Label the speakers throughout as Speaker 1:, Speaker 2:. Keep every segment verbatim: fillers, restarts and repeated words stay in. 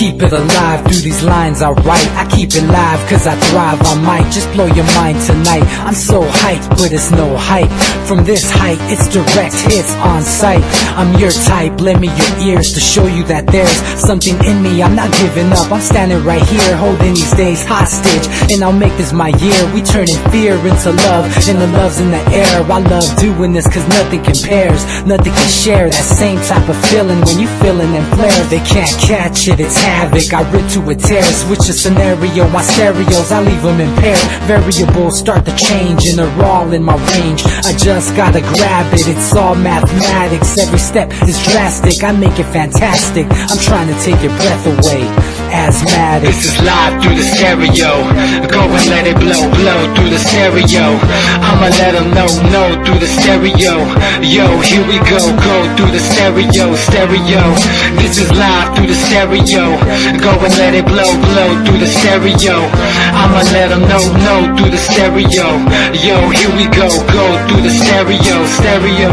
Speaker 1: keep it alive through these lines I write. I keep it live cause I thrive. I might just blow your mind tonight. I'm so hyped, but it's no hype. From this height, it's direct hits on sight. I'm your type, lend me your ears to show you that there's something in me. I'm not giving up, I'm standing right here holding these days hostage, and I'll make this my year. We turning fear into love, and the love's in the air. I love doing this cause nothing compares. Nothing can share that same type of feeling when you feeling and flare. They can't catch it, it's havoc. I rip to a tear, switch a scenario. My stereos, I leave them impaired. Variables start to change and they're all in my range. I just gotta grab it, it's all mathematics. Every step is drastic, I make it fantastic. I'm trying to take your breath away. Asthmatic.
Speaker 2: This is live through the stereo. Go and let it blow, blow through the stereo. I'ma let them know, know through the stereo. Yo, here we go, go through the stereo, stereo. This is live through the stereo. Go and let it blow, blow through the stereo. I'ma let them know, know through the stereo. Yo, here we go, go through the stereo, stereo.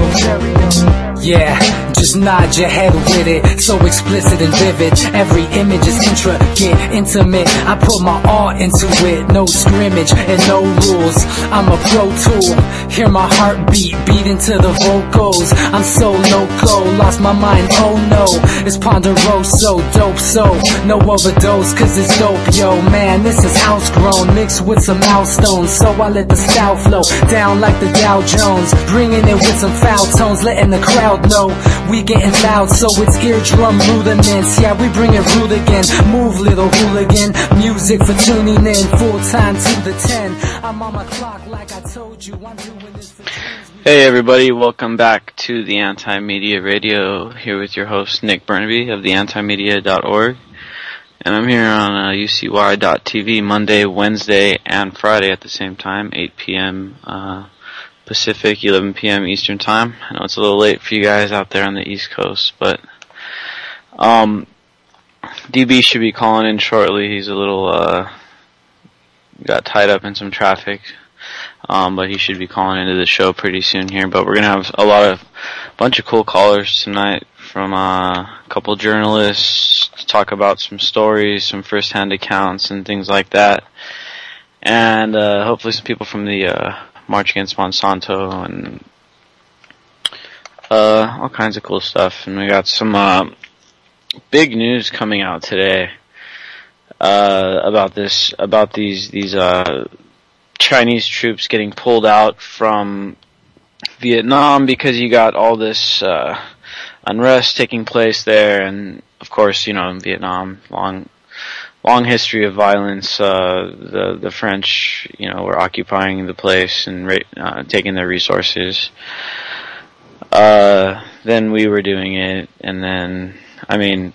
Speaker 1: Yeah, just nod your head with it, so explicit and vivid. Every image is intricate, intimate. I put my all into it, no scrimmage and no rules. I'm a pro tool, hear my heartbeat, beat into the vocals. I'm so loco, lost my mind, oh no. It's Ponderoso, dope, so no overdose, cause it's dope, yo. Man, this is house grown, mixed with some milestones. So I let the style flow down like the Dow Jones, bringing it with some foul tones, letting the crowd know we getting loud, so it's eardrum rudiments. Yeah, we bring it rude again. Move, little hooligan. Music for tuning in, full time to the ten. I'm on my clock like I told you. I'm doing this for teens.
Speaker 3: Hey everybody, welcome back to the Anti-Media Radio, here with your host Nick Burnaby of the anti media dot org. And I'm here on uh, U C Y dot T V Monday, Wednesday, and Friday at the same time, eight p.m. Uh, Pacific, eleven p.m. Eastern Time. I know it's a little late for you guys out there on the East Coast, but um, D B should be calling in shortly. He's a little uh, got tied up in some traffic, um, but he should be calling into the show pretty soon here. But we're gonna have a lot of bunch of cool callers tonight from uh, a couple journalists to talk about some stories, some first-hand accounts, and things like that, and uh, hopefully some people from the uh, March Against Monsanto and uh, all kinds of cool stuff. And we got some uh, big news coming out today uh, about this, about these these uh, Chinese troops getting pulled out from Vietnam because you got all this uh, unrest taking place there, and of course, you know, in Vietnam, long. Long history of violence. Uh, the the French, you know, were occupying the place and ra- uh, taking their resources. Uh, then we were doing it, and then I mean,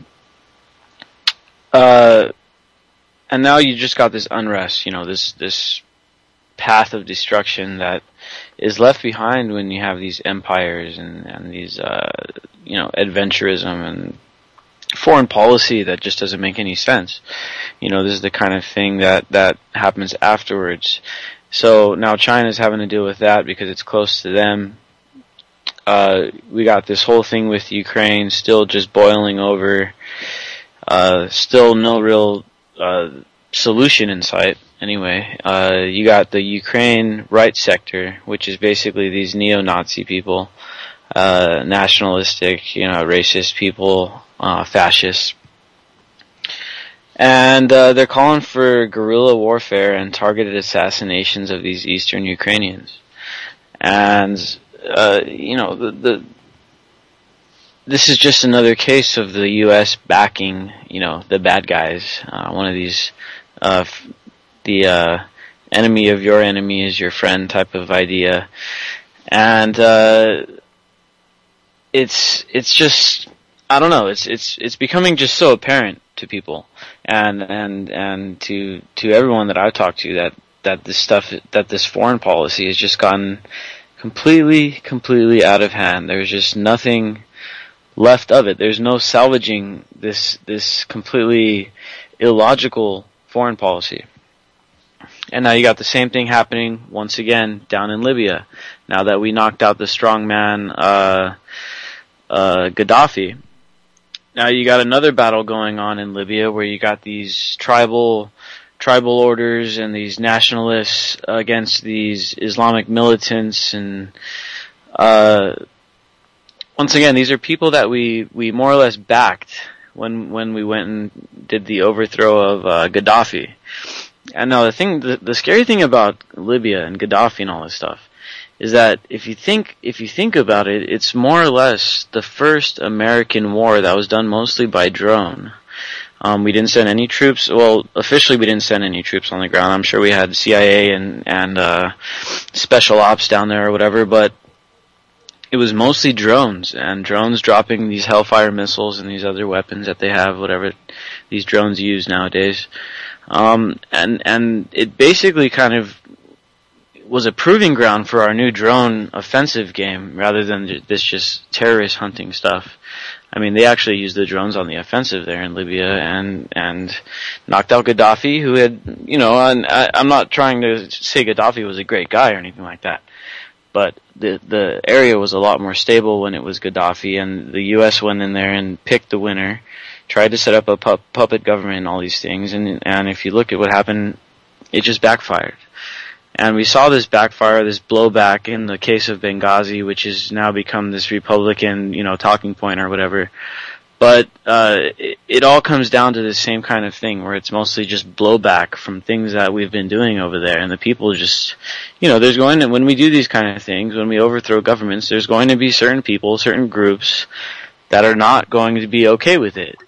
Speaker 3: uh, and now you just got this unrest. You know, this this path of destruction that is left behind when you have these empires and and these uh, you know, adventurism and foreign policy that just doesn't make any sense. You know, this is the kind of thing that, that happens afterwards. So now China's having to deal with that because it's close to them. Uh, we got this whole thing with Ukraine still just boiling over. Uh, still no real uh, solution in sight. Anyway, uh, you got the Ukraine right sector, which is basically these neo-Nazi people, uh, nationalistic, you know, racist people, uh, fascists. And uh, they're calling for guerrilla warfare and targeted assassinations of these Eastern Ukrainians. And, uh, you know, the, the this is just another case of the U S backing, you know, the bad guys. Uh, one of these, uh, f- the uh, enemy of your enemy is your friend type of idea. And uh, it's it's just, I don't know, it's it's it's becoming just so apparent to people and and and to to everyone that I talk to that that this stuff, that this foreign policy has just gotten completely completely out of hand. There's just nothing left of it. There's no salvaging this this completely illogical foreign policy. And now you got the same thing happening once again down in Libya. Now that we knocked out the strongman uh, uh, Gaddafi, now you got another battle going on in Libya where you got these tribal tribal orders and these nationalists against these Islamic militants, and uh, once again, these are people that we, we more or less backed when when we went and did the overthrow of uh, Gaddafi. And now the thing, the, the scary thing about Libya and Gaddafi and all this stuff is that if you think if you think about it, it's more or less the first American war that was done mostly by drone. Um, we didn't send any troops. Well, officially we didn't send any troops on the ground. I'm sure we had C I A and and uh, special ops down there or whatever, but it was mostly drones, and drones dropping these Hellfire missiles and these other weapons that they have, whatever these drones use nowadays. Um, and and it basically kind of was a proving ground for our new drone offensive game rather than this just terrorist hunting stuff. I mean, they actually used the drones on the offensive there in Libya and and knocked out Gaddafi, who had, you know, and I, I'm not trying to say Gaddafi was a great guy or anything like that, but the the area was a lot more stable when it was Gaddafi, and the U S went in there and picked the winner, tried to set up a pu- puppet government and all these things, and and if you look at what happened, it just backfired. And we saw this backfire, this blowback in the case of Benghazi, which has now become this Republican, you know, talking point or whatever. But uh, it, it all comes down to the same kind of thing, where it's mostly just blowback from things that we've been doing over there. And the people just, you know, there's going to, when we do these kind of things, when we overthrow governments, there's going to be certain people, certain groups that are not going to be okay with it.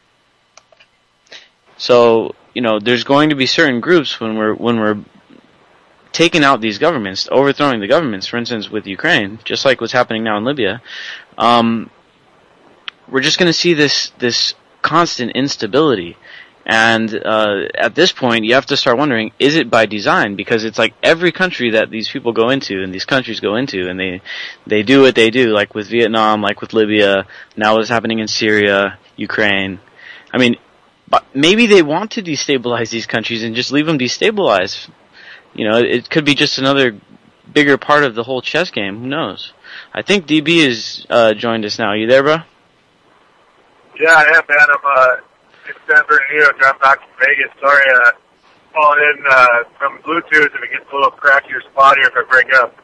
Speaker 3: So, you know, there's going to be certain groups when we're when we're taking out these governments, overthrowing the governments, for instance, with Ukraine, just like what's happening now in Libya, um, we're just going to see this this constant instability. And uh, at this point, you have to start wondering, is it by design? Because it's like every country that these people go into, and these countries go into, and they they do what they do, like with Vietnam, like with Libya, now what's happening in Syria, Ukraine. I mean, but maybe they want to destabilize these countries and just leave them destabilized. You know, it could be just another bigger part of the whole chess game. Who knows? I think D B has uh, joined us now. You there, bro?
Speaker 4: Yeah, I am, man. I'm uh, in San Bernardino, driving back from Vegas. Sorry, uh, calling in uh, from Bluetooth if it gets a little cracky or spotty or if I break up.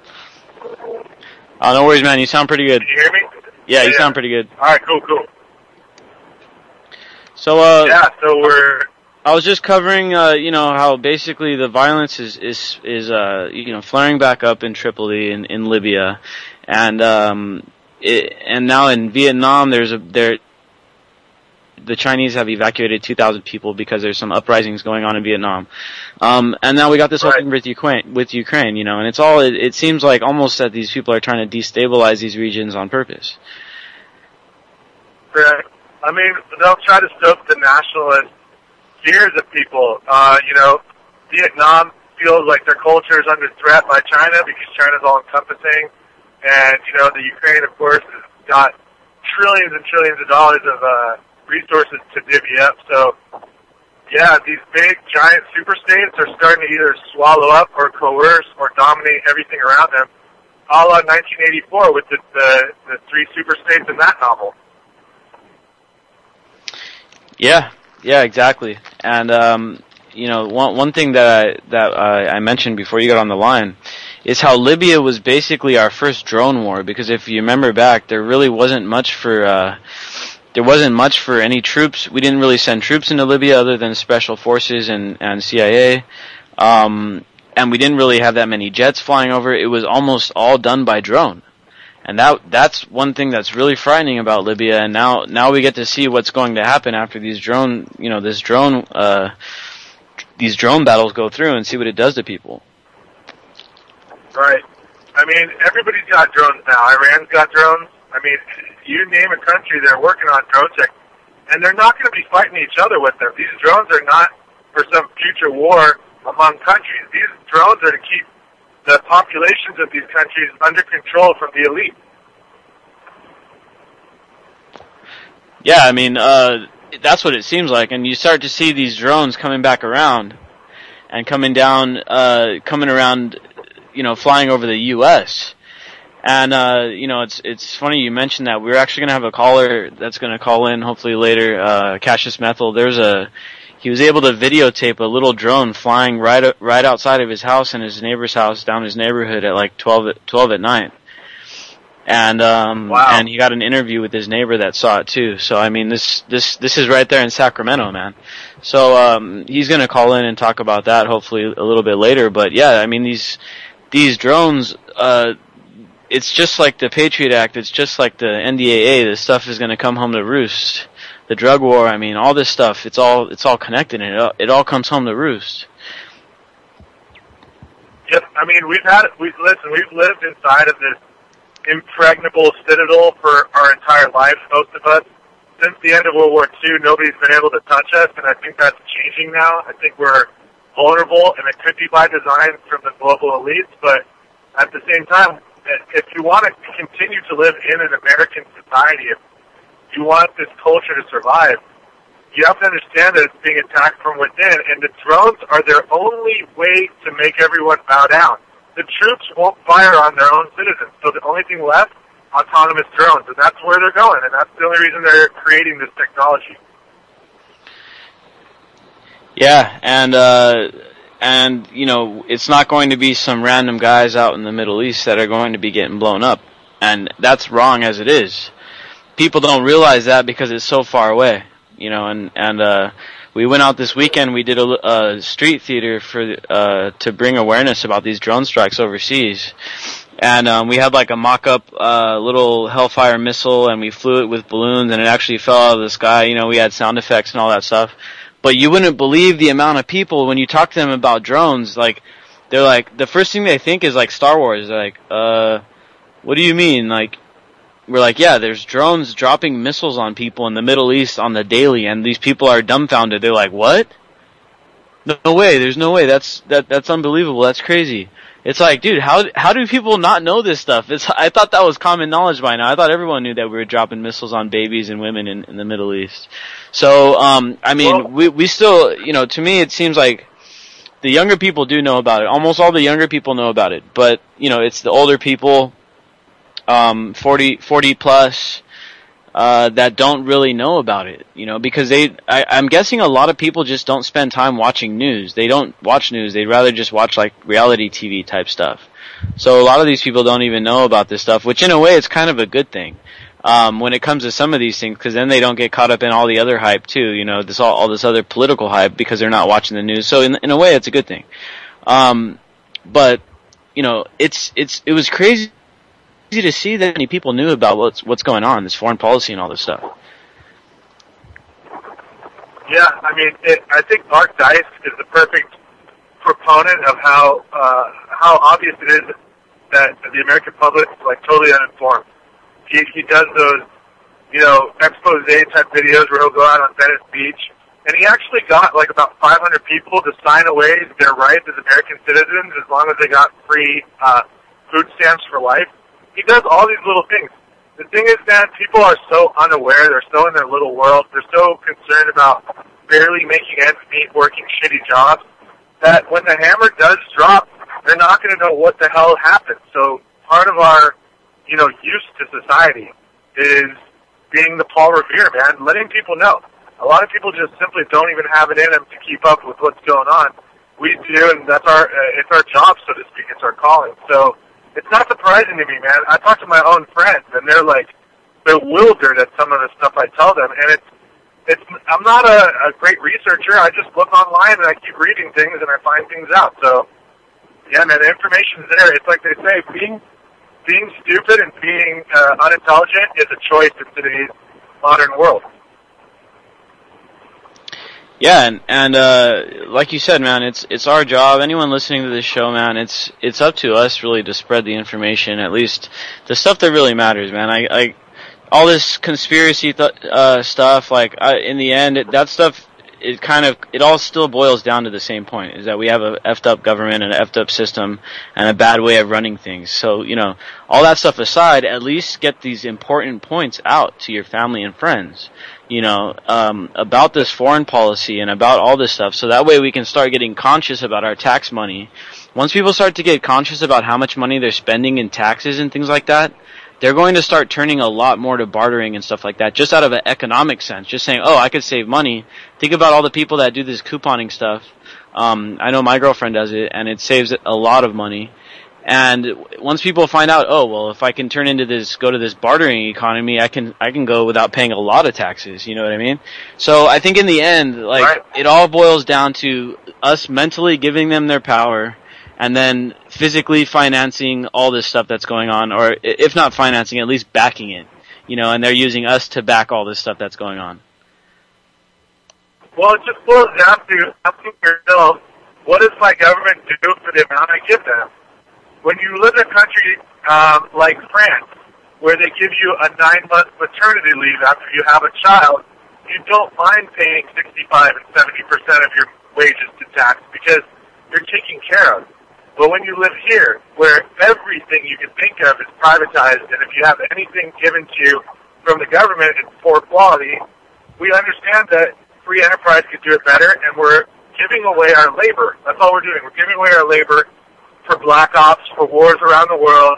Speaker 3: Oh, no worries, man. You sound pretty good.
Speaker 4: Can you hear me?
Speaker 3: Yeah,
Speaker 4: yeah
Speaker 3: you
Speaker 4: yeah.
Speaker 3: sound pretty good.
Speaker 4: All right, cool, cool.
Speaker 3: So, uh...
Speaker 4: Yeah, so we're...
Speaker 3: I was just covering, uh, you know, how basically the violence is, is, is, uh, you know, flaring back up in Tripoli in, in Libya. And, um, it, and now in Vietnam, there's a, there, the Chinese have evacuated two thousand people because there's some uprisings going on in Vietnam. Um, and now we got this whole
Speaker 4: right.
Speaker 3: thing with Ukraine, with Ukraine, you know, and it's all, it, it seems like almost that these people are trying to destabilize these regions on purpose.
Speaker 4: Correct. I mean, they'll try to stoke the nationalist fears of people. Uh, you know, Vietnam feels like their culture is under threat by China because China's all encompassing. And, you know, the Ukraine, of course, has got trillions and trillions of dollars of uh, resources to divvy up. So, yeah, these big, giant superstates are starting to either swallow up or coerce or dominate everything around them, a la nineteen eighty-four with the, the, the three superstates in that novel.
Speaker 3: Yeah. Yeah, exactly. And um, you know, one one thing that I that uh, I mentioned before you got on the line is how Libya was basically our first drone war. Because if you remember back, there really wasn't much for uh, there wasn't much for any troops. We didn't really send troops into Libya other than special forces and and C I A, um, and we didn't really have that many jets flying over. It was almost all done by drone. And that that's one thing that's really frightening about Libya. And now now we get to see what's going to happen after these drone, you know, this drone, uh, these drone battles go through, and see what it does to people.
Speaker 4: Right. I mean, everybody's got drones now. Iran's got drones. I mean, you name a country, they're working on drone tech, and they're not going to be fighting each other with them. These drones are not for some future war among countries. These drones are to keep the populations of these countries under control from the elite.
Speaker 3: Yeah, I mean, uh, that's what it seems like. And you start to see these drones coming back around and coming down, uh, coming around, you know, flying over the U S And, uh, you know, it's it's funny you mentioned that. We're actually going to have a caller that's going to call in hopefully later, uh, Cassius Methel. There's a, he was able to videotape a little drone flying right right outside of his house and his neighbor's house down his neighborhood at like twelve, twelve at night. And, um,
Speaker 4: wow.
Speaker 3: and he got an interview with his neighbor that saw it too. So, I mean, this, this, this is right there in Sacramento, man. So, um, he's going to call in and talk about that hopefully a little bit later. But yeah, I mean, these, these drones, uh, it's just like the Patriot Act. It's just like the N D A A. This stuff is going to come home to roost. The drug war. I mean, all this stuff. It's all it's all connected, and it all, it all comes home to roost.
Speaker 4: Yep. I mean, we've had we listen. We've lived inside of this impregnable citadel for our entire lives. Most of us, since the end of World War Two, nobody's been able to touch us, and I think that's changing now. I think we're vulnerable, and it could be by design from the global elites, but at the same time, if you want to continue to live in an American society, if you want this culture to survive, you have to understand that it's being attacked from within, and the drones are their only way to make everyone bow down. The troops won't fire on their own citizens, so the only thing left, autonomous drones, and that's where they're going, and that's the only reason they're creating this technology.
Speaker 3: Yeah, and, uh... And, you know, it's not going to be some random guys out in the Middle East that are going to be getting blown up. And that's wrong as it is. People don't realize that because it's so far away. You know, and, and, uh, we went out this weekend, we did a, a street theater for, uh, to bring awareness about these drone strikes overseas. And, um, we had like a mock-up, uh, little Hellfire missile, and we flew it with balloons, and it actually fell out of the sky. You know, we had sound effects and all that stuff. But you wouldn't believe the amount of people, when you talk to them about drones, like, they're like, the first thing they think is like Star Wars. They're like, uh, what do you mean? Like, we're like, yeah, there's drones dropping missiles on people in the Middle East on the daily, and these people are dumbfounded. They're like, what? No, no way, there's no way, that's, that, that's unbelievable, that's crazy. It's like, dude, how, how do people not know this stuff? It's, I thought that was common knowledge by now. I thought everyone knew that we were dropping missiles on babies and women in, in the Middle East. So, um, I mean, well, we, we still, you know, to me it seems like the younger people do know about it. Almost all the younger people know about it. But, you know, it's the older people, um, forty, forty plus, uh, that don't really know about it, you know, because they, I, I'm guessing a lot of people just don't spend time watching news. They don't watch news. They'd rather just watch like reality T V type stuff. So a lot of these people don't even know about this stuff, which in a way it's kind of a good thing. Um, when it comes to some of these things, because then they don't get caught up in all the other hype too, you know, this all, all this other political hype because they're not watching the news. So in, in a way it's a good thing. Um, but, you know, it's, it's, it was crazy to see that many people knew about what's what's going on, this foreign policy and all this stuff.
Speaker 4: Yeah, I mean, it, I think Mark Dice is the perfect proponent of how uh, how obvious it is that the American public is like totally uninformed. He he does those, you know, expose type videos where he'll go out on Venice Beach, and he actually got like about five hundred people to sign away their rights as American citizens as long as they got free uh, food stamps for life. He does all these little things. The thing is that people are so unaware, they're so in their little world, they're so concerned about barely making ends meet, working shitty jobs, that when the hammer does drop, they're not going to know what the hell happened. So part of our, you know, use to society is being the Paul Revere, man, letting people know. A lot of people just simply don't even have it in them to keep up with what's going on. We do, and that's our, uh, it's our job, so to speak, it's our calling. So it's not surprising to me, man. I talk to my own friends, and they're like bewildered at some of the stuff I tell them. And it's, it's. I'm not a, a great researcher. I just look online and I keep reading things and I find things out. So, yeah, man, the information's there. It's like they say, being being stupid and being uh, unintelligent is a choice in today's modern world.
Speaker 3: Yeah, and and uh, like you said, man, it's it's our job. Anyone listening to this show, man, it's it's up to us really to spread the information, at least the stuff that really matters, man. I, I all this conspiracy th- uh, stuff, like I, in the end, it, that stuff, it kind of it all still boils down to the same point: is that we have a effed up government and an effed up system and a bad way of running things. So, you know, all that stuff aside, at least get these important points out to your family and friends. You know, um, about this foreign policy and about all this stuff, so that way we can start getting conscious about our tax money once people start to get conscious about how much money they're spending in taxes and things like that, they're going to start turning a lot more to bartering and stuff like that, just out of an economic sense. Just saying, oh, I could save money. Think about all the people that do this couponing stuff. Um, I know my girlfriend does it, and it saves a lot of money. And once people find out, oh, well, if I can turn into this, go to this bartering economy, I can, I can go without paying a lot of taxes. You know what I mean? So I think in the end, like,
Speaker 4: Right.
Speaker 3: it all boils down to us mentally giving them their power, and then physically financing all this stuff that's going on, or if not financing, at least backing it. You know, and they're using us to back all this stuff that's going on.
Speaker 4: Well, it just boils down to asking yourself, what does my government do for the amount I give them? When you live in a country um, like France, where they give you a nine-month maternity leave after you have a child, you don't mind paying sixty-five and seventy percent of your wages to tax because you're taken care of. But when you live here, where everything you can think of is privatized, and if you have anything given to you from the government in poor quality, we understand that free enterprise could do it better, and we're giving away our labor. That's all we're doing. We're giving away our labor for black ops, for wars around the world,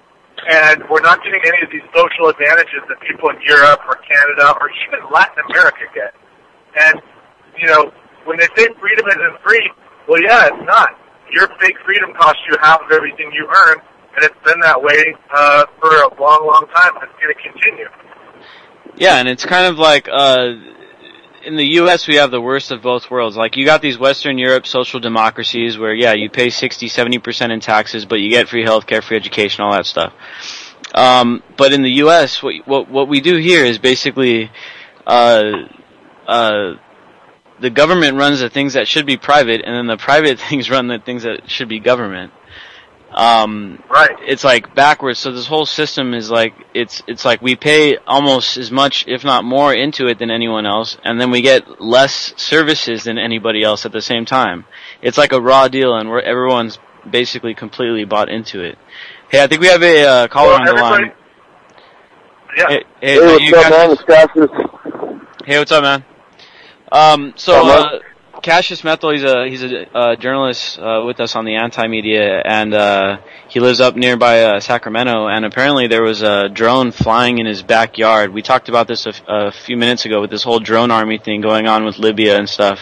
Speaker 4: and we're not getting any of these social advantages that people in Europe or Canada or even Latin America get. And, you know, when they say freedom isn't free, well, yeah, it's not. Your fake freedom costs you half of everything you earn, and it's been that way uh, for a long, long time, and it's going to continue.
Speaker 3: Yeah, and it's kind of like, uh, in the U S we have the worst of both worlds. Like, you got these Western Europe social democracies where, yeah, you pay sixty, seventy percent in taxes, but you get free healthcare, free education, all that stuff. Um, but in the U S, what, what, what we do here is basically, uh, uh, the government runs the things that should be private, and then the private things run the things that should be government. Um,
Speaker 4: right.
Speaker 3: It's like backwards. So this whole system is like, it's, it's like we pay almost as much, if not more, into it than anyone else, and then we get less services than anybody else at the same time. It's like a raw deal, and we're, everyone's basically completely bought into it. Hey, I think we have a uh, caller
Speaker 4: well,
Speaker 3: on the line.
Speaker 4: Yeah.
Speaker 3: Hey, hey,
Speaker 5: Hey, what's
Speaker 3: you
Speaker 5: up,
Speaker 3: guys-
Speaker 5: man? It's Cassius.
Speaker 3: Hey, what's up, man? Um, so,
Speaker 5: Hello?
Speaker 3: uh, Cassius Methel, he's a, he's a, uh, journalist, uh, with us on the Anti-Media, and, uh, he lives up nearby, uh, Sacramento, and apparently there was a drone flying in his backyard. We talked about this a, f- a few minutes ago with this whole drone army thing going on with Libya and stuff.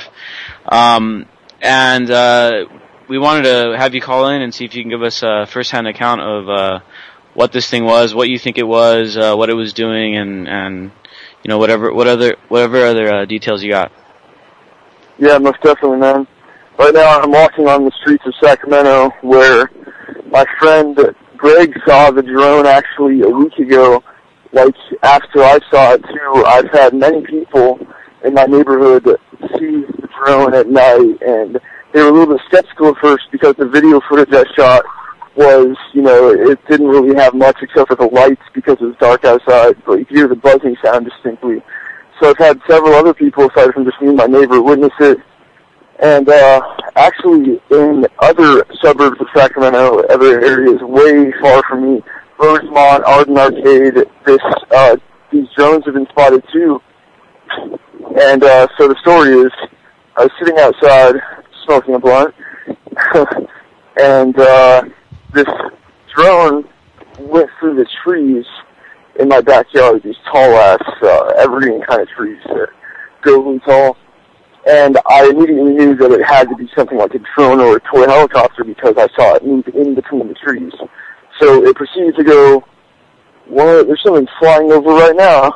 Speaker 3: Um, and, uh, we wanted to have you call in and see if you can give us a first-hand account of, uh, what this thing was, what you think it was, uh, what it was doing, and, and, you know, whatever, what other, whatever other, uh, details you got.
Speaker 5: Yeah, most definitely, man. Right now I'm walking on the streets of Sacramento where my friend Greg saw the drone actually a week ago. Like, after I saw it too, I've had many people in my neighborhood see the drone at night, and they were a little bit skeptical at first because the video footage I shot was, you know, it didn't really have much except for the lights because it was dark outside, but you could hear the buzzing sound distinctly. So I've had several other people, aside from just me and my neighbor, witness it. And uh, actually, in other suburbs of Sacramento, other areas way far from me, Rosemont, Arden Arcade, this uh, these drones have been spotted too. And uh, so the story is, I was sitting outside smoking a blunt, and uh, this drone went through the trees in my backyard, these tall-ass, uh, evergreen kind of trees that go really tall. And I immediately knew that it had to be something like a drone or a toy helicopter because I saw it move in between the trees. So it proceeded to go, what? There's something flying over right now.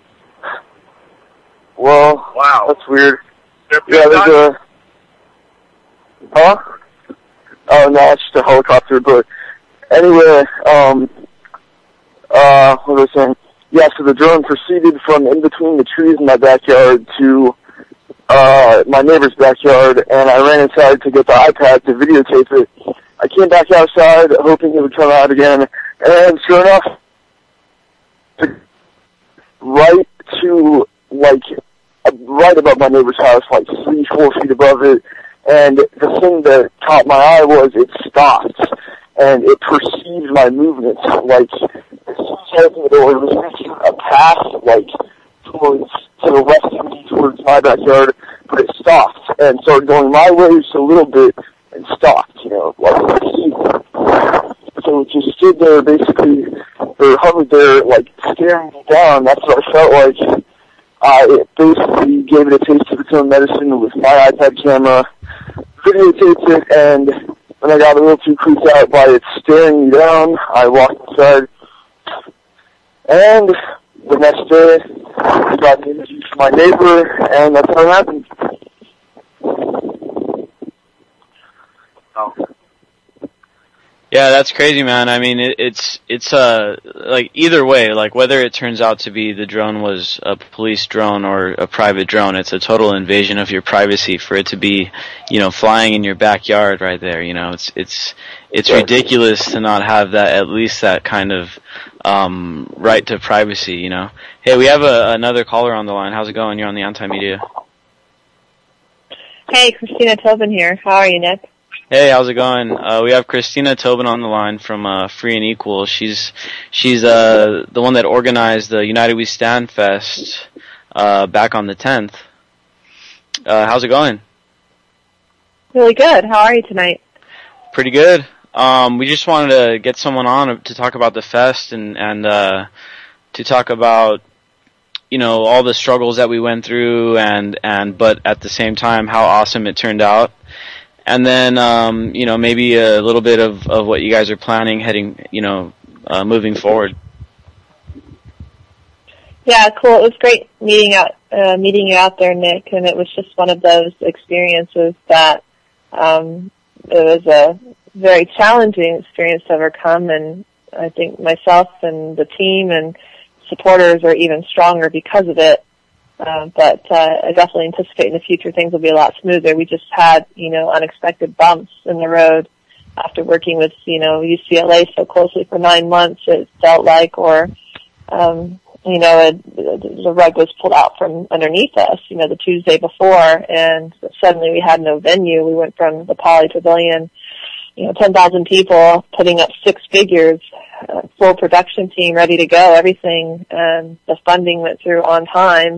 Speaker 5: Well,
Speaker 4: Wow.
Speaker 5: that's weird.
Speaker 4: They're
Speaker 5: Yeah, there's
Speaker 4: done.
Speaker 5: a... Huh? Oh, no, it's just a helicopter, but anyway, um... Uh, what was I saying? Yeah, so the drone proceeded from in between the trees in my backyard to uh, my neighbor's backyard, and I ran inside to get the iPad to videotape it. I came back outside hoping it would come out again, and sure enough, right to, like, uh, right above my neighbor's house, like three, four feet above it, and the thing that caught my eye was it stopped, and it perceived my movements, like, as soon as I opened the door, it was making a path, like, towards, to the left of me, towards my backyard, but it stopped, and started going my way just a little bit, and stopped, you know, like, so it just stood there basically, or hovered there, like, staring me down. That's what I felt like. Uh, it basically gave it a taste of its own medicine with my iPad camera, videotaped it, and when I got a little too creeped out by it staring me down, I walked inside. And the next day, I got an interview from my neighbor, and that's how it happened. Oh.
Speaker 3: Yeah, that's crazy, man. I mean, it, it's it's uh like either way, like whether it turns out to be the drone was a police drone or a private drone, it's a total invasion of your privacy for it to be, you know, flying in your backyard right there. You know, it's it's it's ridiculous to not have that, at least that kind of um right to privacy. You know. Hey, we have a, another caller on the line. How's it going? You're on the Anti-Media.
Speaker 6: Hey, Christina Tobin here. How are you, Nick?
Speaker 3: Hey, how's it going? Uh, we have Christina Tobin on the line from uh, Free and Equal. She's she's uh, the one that organized the United We Stand Fest uh, back on the tenth. Uh, how's it going?
Speaker 6: Really good. How are you tonight?
Speaker 3: Pretty good. Um, we just wanted to get someone on to talk about the fest and and uh, to talk about, you know, all the struggles that we went through and and but at the same time how awesome it turned out. And then, um, you know, maybe a little bit of, of what you guys are planning heading, you know, uh, moving forward.
Speaker 6: Yeah, cool. It was great meeting out, uh, meeting you out there, Nick. And it was just one of those experiences that, um, it was a very challenging experience to overcome. And I think myself and the team and supporters are even stronger because of it. Uh, but uh, I definitely anticipate in the future things will be a lot smoother. We just had, you know, unexpected bumps in the road after working with, you know, U C L A so closely for nine months, it felt like, or, um, you know, a, the rug was pulled out from underneath us, you know, the Tuesday before, and suddenly we had no venue. We went from the Poly Pavilion, you know, ten thousand people putting up six figures, uh, full production team ready to go, everything, and the funding went through on time.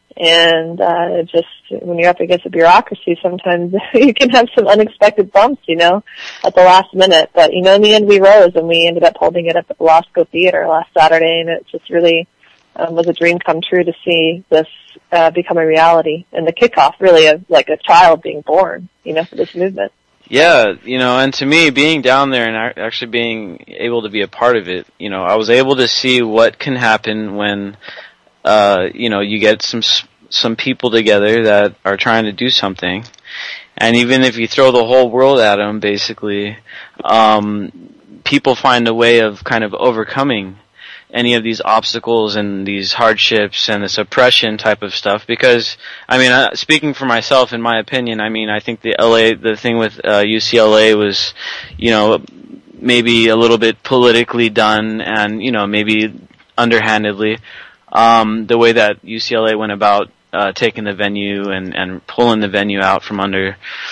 Speaker 6: And uh it just, when you're up against a bureaucracy, sometimes you can have some unexpected bumps, you know, at the last minute. But, you know, in the end we rose, and we ended up holding it up at the Losco Theater last Saturday, and it just really um, was a dream come true to see this uh become a reality, and the kickoff really of like a child being born, you know, for this movement.
Speaker 3: Yeah, you know, and to me, being down there and actually being able to be a part of it, you know, I was able to see what can happen when Uh, you know, you get some some people together that are trying to do something, and even if you throw the whole world at them, basically, um, people find a way of kind of overcoming any of these obstacles and these hardships and this oppression type of stuff. Because, I mean, uh, speaking for myself, in my opinion, I mean, I think the L A, the thing with uh, U C L A was, you know, maybe a little bit politically done, and, you know, maybe underhandedly. Um, the way that U C L A went about uh, taking the venue and, and pulling the venue out from under.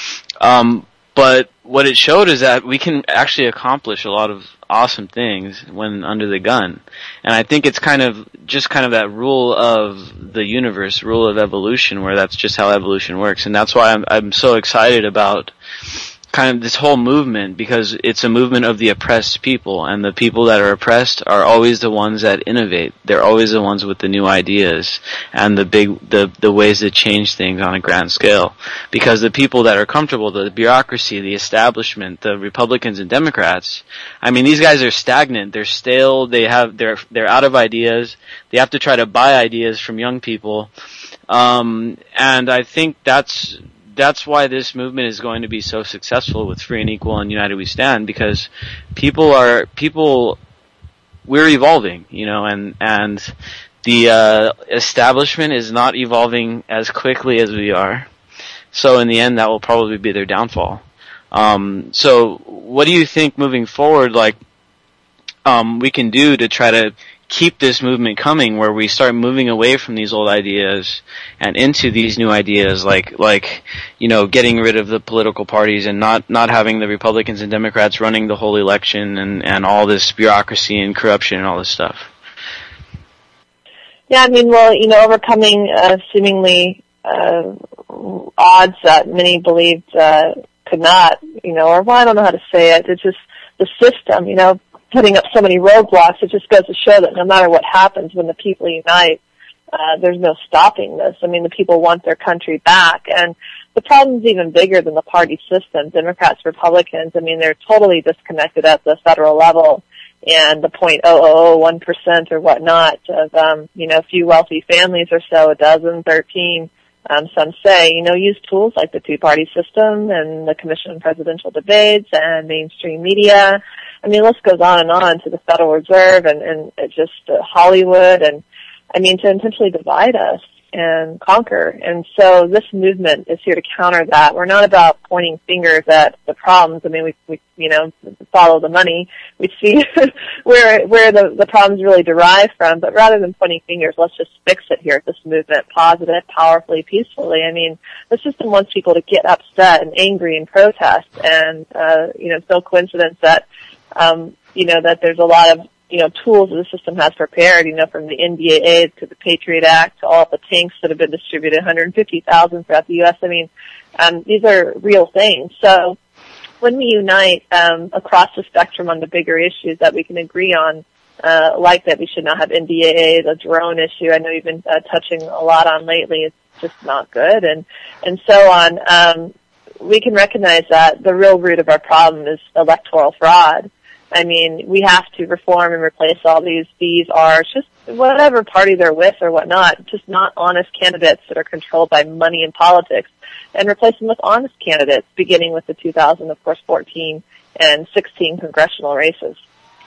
Speaker 3: Um, but what it showed is that we can actually accomplish a lot of awesome things when under the gun. And I think it's kind of just kind of that rule of the universe, rule of evolution, where that's just how evolution works. And that's why I'm, I'm so excited about kind of this whole movement, because it's a movement of the oppressed people, and the people that are oppressed are always the ones that innovate. They're always the ones with the new ideas and the big, the, the ways to change things on a grand scale. Because the people that are comfortable, the bureaucracy, the establishment, the Republicans and Democrats, I mean, these guys are stagnant. They're stale. They have, they're, they're out of ideas. They have to try to buy ideas from young people. Um, and I think that's, That's why this movement is going to be so successful with Free and Equal and United We Stand, because people are, people, we're evolving, you know, and, and the, uh, establishment is not evolving as quickly as we are. So in the end, that will probably be their downfall. Um, so what do you think moving forward, like, um, we can do to try to keep this movement coming, where we start moving away from these old ideas and into these new ideas, like, like, you know, getting rid of the political parties and not, not having the Republicans and Democrats running the whole election and, and all this bureaucracy and corruption and all this stuff?
Speaker 6: Yeah, I mean, well, you know, overcoming uh, seemingly uh, odds that many believed uh, could not, you know, or well, I don't know how to say it. It's just the system, you know, putting up so many roadblocks. It just goes to show that no matter what happens, when the people unite, uh, there's no stopping this. I mean, the people want their country back, and the problem's even bigger than the party system. Democrats, Republicans, I mean, they're totally disconnected at the federal level, and the point oh oh oh one percent or whatnot of, um, you know, a few wealthy families or so, a dozen, thirteen, um, some say, you know, use tools like the two-party system and the Commission on Presidential Debates and mainstream media. I mean, the list goes on and on to the Federal Reserve and, and it just uh, Hollywood, and, I mean, to intentionally divide us and conquer. And so this movement is here to counter that. We're not about pointing fingers at the problems. I mean, we, we you know, follow the money. We see where where the, the problems really derive from, but rather than pointing fingers, let's just fix it here at this movement, positive, powerfully, peacefully. I mean, the system wants people to get upset and angry and protest, and, uh, you know, it's no coincidence that, um, you know, that there's a lot of you know, tools that the system has prepared, you know, from the N D A A to the Patriot Act to all of the tanks that have been distributed, one hundred fifty thousand throughout the U S. I mean, um, these are real things. So when we unite um, across the spectrum on the bigger issues that we can agree on, uh, like that we should not have N D A A, the drone issue, I know you've been uh, touching a lot on lately, it's just not good, and, and so on, um, we can recognize that the real root of our problem is electoral fraud. I mean, we have to reform and replace all these These are just whatever party they're with or whatnot, just not honest candidates that are controlled by money and politics, and replace them with honest candidates, beginning with the two thousand, of course, fourteen and sixteen congressional races.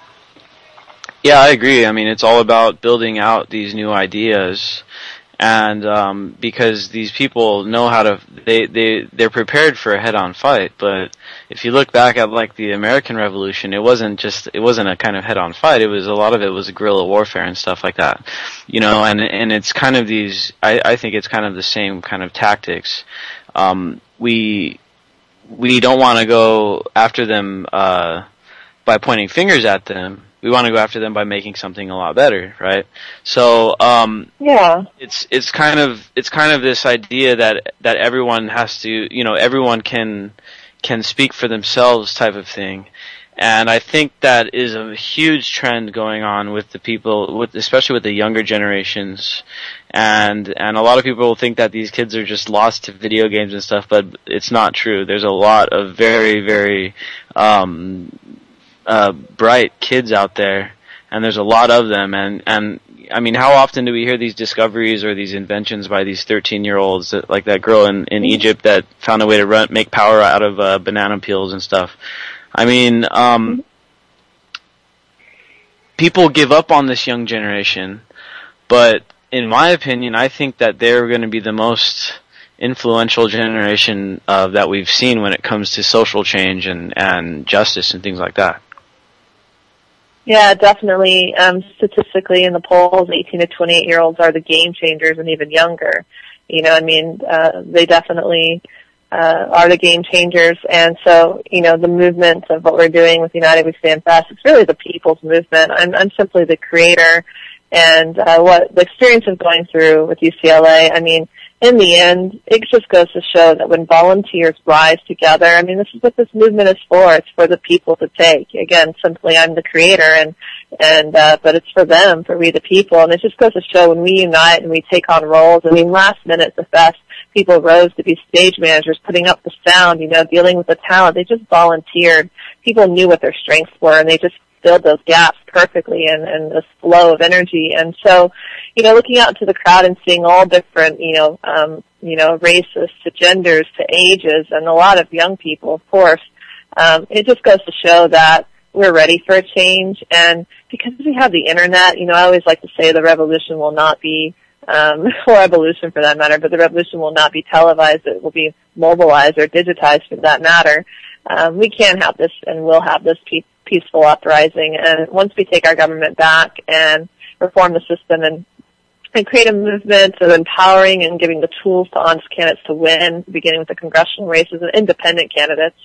Speaker 3: Yeah, I agree. I mean, it's all about building out these new ideas. And um, because these people know how to, they, they, they're prepared for a head-on fight. But if you look back at, like, the American Revolution, it wasn't just, it wasn't a kind of head-on fight. It was, a lot of it was guerrilla warfare and stuff like that. You know, and, and it's kind of these, I, I think it's kind of the same kind of tactics. Um, we, we don't want to go after them, uh, by pointing fingers at them. We want to go after them by making something a lot better, right? So, um,
Speaker 6: yeah,
Speaker 3: it's, it's kind of, it's kind of this idea that, that everyone has to, you know, everyone can, can speak for themselves type of thing. And I think that is a huge trend going on with the people, with, especially with the younger generations. And, and a lot of people think that these kids are just lost to video games and stuff, but it's not true. There's a lot of very, very, um, Uh, bright kids out there, and there's a lot of them, and, and I mean, how often do we hear these discoveries or these inventions by these thirteen-year-olds, that, like that girl in, in Egypt that found a way to run, make power out of uh, banana peels and stuff. I mean, um, people give up on this young generation, but in my opinion, I think that they're going to be the most influential generation uh, that we've seen when it comes to social change and, and justice and things like that.
Speaker 6: Yeah, definitely. Um, statistically, in the polls, eighteen to twenty-eight-year-olds are the game changers, and even younger. You know, I mean, uh, they definitely uh, are the game changers. And so, you know, the movement of what we're doing with United We Stand Fast, it's really the people's movement. I'm, I'm simply the creator. And uh, what the experience of going through with U C L A, I mean, in the end, it just goes to show that when volunteers rise together, I mean, this is what this movement is for. It's for the people to take. Again, simply, I'm the creator, and and uh, but it's for them, for we the people. And it just goes to show when we unite and we take on roles. I mean, last minute, the fest, people rose to be stage managers, putting up the sound, you know, dealing with the talent. They just volunteered. People knew what their strengths were, and they just filled those gaps perfectly, and, and this flow of energy. And so, you know, looking out into the crowd and seeing all different, you know, um, you know, races to genders to ages, and a lot of young people, of course, um, it just goes to show that we're ready for a change. And because we have the internet, you know, I always like to say the revolution will not be, um, or evolution for that matter, but the revolution will not be televised. It will be mobilized or digitized for that matter. Um, we can have this and will have this pe- peaceful uprising. And once we take our government back and reform the system and and create a movement of empowering and giving the tools to honest candidates to win, beginning with the congressional races and independent candidates,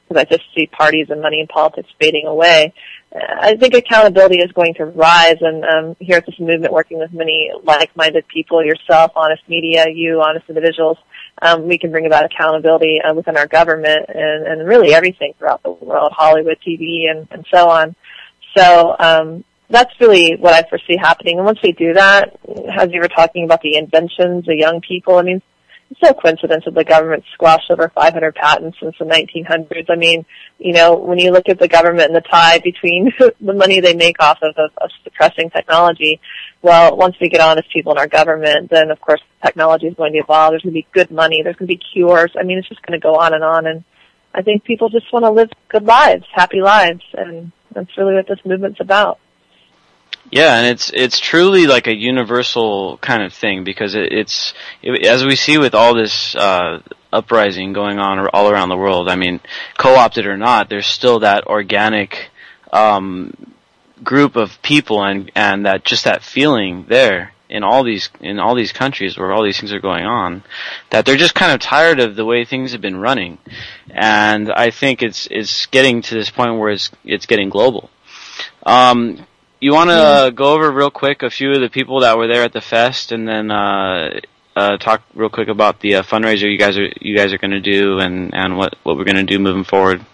Speaker 6: because I just see parties and money and politics fading away. I think accountability is going to rise, and um, here at this movement, working with many like-minded people, yourself, Honest Media, you, Honest Individuals, um, we can bring about accountability uh, within our government and, and really everything throughout the world, Hollywood, T V, and, and so on. So um, that's really what I foresee happening. And once we do that, as you were talking about the inventions, the young people, I mean, it's no coincidence that the government squashed over five hundred patents since the nineteen hundreds. I mean, you know, when you look at the government and the tie between the money they make off of, of, of suppressing technology, well, once we get honest people in our government, then, of course, technology is going to evolve. There's going to be good money. There's going to be cures. I mean, it's just going to go on and on. And I think people just want to live good lives, happy lives, and that's really what this movement's about.
Speaker 3: Yeah, and it's it's truly like a universal kind of thing, because it, it's it, as we see with all this uh, uprising going on all around the world. I mean, co-opted or not, there's still that organic um, group of people, and and that just that feeling there in all these in all these countries where all these things are going on, that they're just kind of tired of the way things have been running, and I think it's it's getting to this point where it's it's getting global. Um, You want to uh, go over real quick a few of the people that were there at the fest, and then uh, uh, talk real quick about the uh, fundraiser you guys are you guys are going to do, and, and what, what we're going to do moving forward.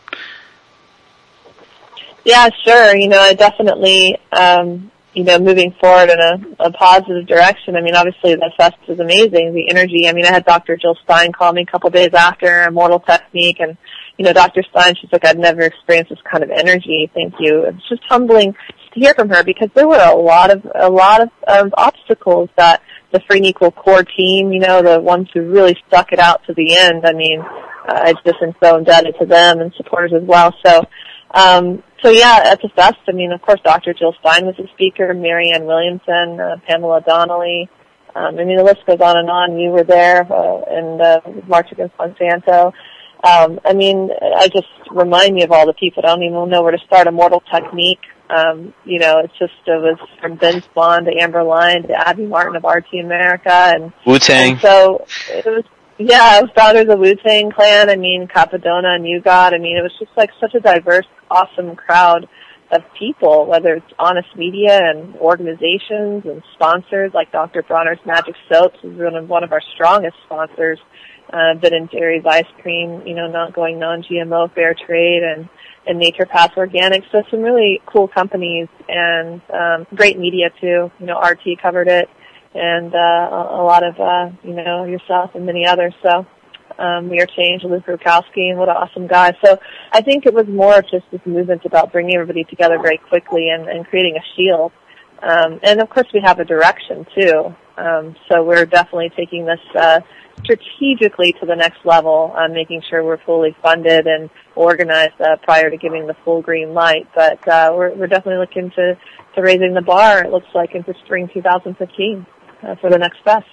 Speaker 6: Yeah, sure. You know, I definitely, um, you know, moving forward in a, a positive direction. I mean, obviously the fest was amazing, the energy. I mean, I had Doctor Jill Stein call me a couple days after, Immortal Technique, and you know, Doctor Stein, she's like, I'd never experienced this kind of energy. Thank you. It's just humbling to hear from her, because there were a lot of a lot of, of obstacles that the Free and Equal core team, you know, the ones who really stuck it out to the end. I mean, uh, I just am so indebted to them and supporters as well. So, um, so yeah, at the fest, I mean, of course, Doctor Jill Stein was a speaker, Marianne Williamson, uh, Pamela Donnelly. Um, I mean, the list goes on and on. You were there, uh, and uh, March Against Monsanto. Um, I mean, I just remind me of all the people. I don't even know where to start. Immortal Technique. Um, you know, it's just, it was from Vince Vaughn to Amber Lyon to Abby Martin of R T America. And
Speaker 3: Wu-Tang.
Speaker 6: And so it was, yeah, it was founders of Wu-Tang Clan. I mean, Capadona and You God. I mean, it was just like such a diverse, awesome crowd of people, whether it's Honest Media and organizations and sponsors like Doctor Bronner's Magic Soaps is one of, one of our strongest sponsors. Uh, Ben and Jerry's Ice Cream, you know, not going non-G M O, fair trade, and, and Nature Path Organics. So some really cool companies, and um, great media too. You know, R T covered it, and uh, a, a lot of, uh, you know, yourself and many others. So um, We Are Change, Luke Rukowski, and what an awesome guy. So I think it was more of just this movement about bringing everybody together very quickly and, and creating a shield. Um, and of course we have a direction too. Um, so we're definitely taking this uh, strategically to the next level, uh, making sure we're fully funded and organized uh, prior to giving the full green light. But uh, we're, we're definitely looking to, to raising the bar, it looks like, into spring two thousand fifteen uh, for the next fest.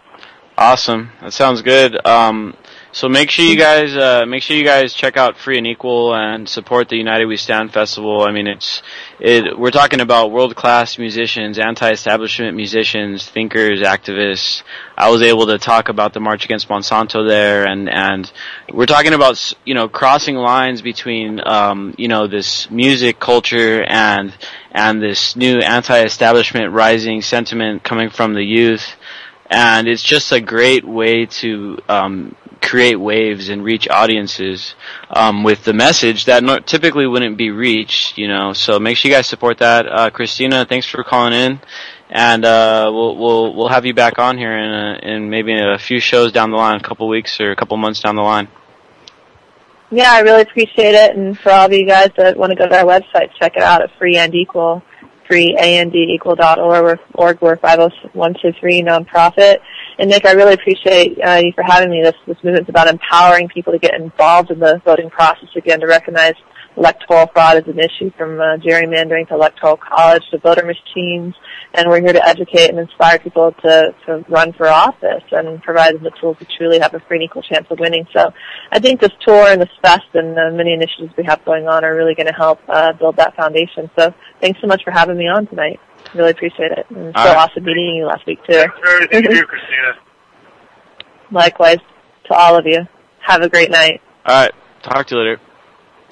Speaker 3: Awesome. That sounds good. Um, so make sure you guys uh, make sure you guys check out Free and Equal and support the United We Stand Festival. I mean, it's it. We're talking about world class musicians, anti-establishment musicians, thinkers, activists. I was able to talk about the March Against Monsanto there, and and we're talking about, you know, crossing lines between um, you know, this music culture and and this new anti-establishment rising sentiment coming from the youth. And it's just a great way to um, create waves and reach audiences um, with the message that no- typically wouldn't be reached, you know. So make sure you guys support that. Uh, Christina, thanks for calling in, and uh, we'll we'll we'll have you back on here in a, in maybe a few shows down the line, a couple weeks or a couple months down the line.
Speaker 6: Yeah, I really appreciate it, and for all of you guys that want to go to our website, check it out at Free and Equal. free and equal dot org. We're five oh one two three nonprofit. And Nick, I really appreciate uh, you for having me. This this movement's about empowering people to get involved in the voting process again, to recognize electoral fraud as an issue, from uh, gerrymandering to electoral college to voter machines. And we're here to educate and inspire people to, to run for office and provide them the tools to truly have a free and equal chance of winning. So I think this tour and this fest and the many initiatives we have going on are really going to help uh, build that foundation. So thanks so much for having me on tonight. Really appreciate it. And so right. Awesome meeting you last week, too.
Speaker 4: Thanks for everything you do, Christina.
Speaker 6: Likewise to all of you. Have a great night.
Speaker 3: All right. Talk to you later.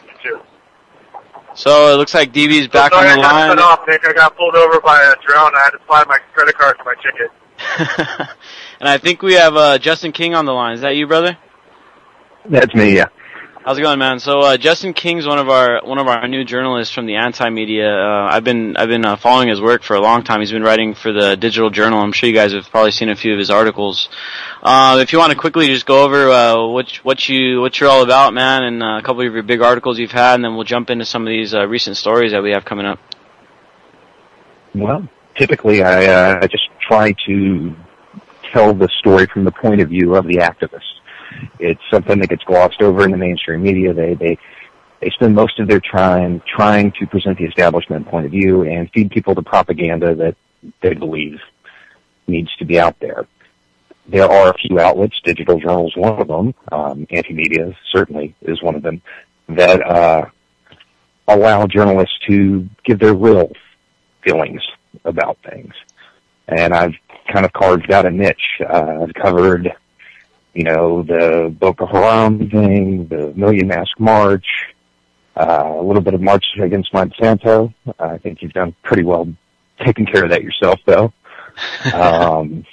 Speaker 3: So it looks like D B's back
Speaker 4: oh, sorry,
Speaker 3: on the
Speaker 4: I got
Speaker 3: line.
Speaker 4: cut off, Nick. I got pulled over by a drone. I had to slide my credit card for my ticket.
Speaker 3: And I think we have uh, Justin King on the line. Is that you, brother?
Speaker 7: That's me, yeah.
Speaker 3: How's it going, man? So uh, Justin King's one of our one of our new journalists from the Anti-Media. Uh, I've been I've been uh, following his work for a long time. He's been writing for the Digital Journal. I'm sure you guys have probably seen a few of his articles. Uh, if you want to quickly just go over uh, what what you what you're all about, man, and uh, a couple of your big articles you've had, and then we'll jump into some of these uh, recent stories that we have coming up.
Speaker 7: Well, typically I uh, just try to tell the story from the point of view of the activist. It's something that gets glossed over in the mainstream media. They they they spend most of their time trying to present the establishment point of view and feed people the propaganda that they believe needs to be out there. There are a few outlets, Digital Journal is one of them, um, Anti-Media certainly is one of them, that uh, allow journalists to give their real feelings about things. And I've kind of carved out a niche. Uh, I've covered, you know, the Boko Haram thing, the Million Mask March, uh, a little bit of March Against Monsanto. I think you've done pretty well taking care of that yourself, though. um,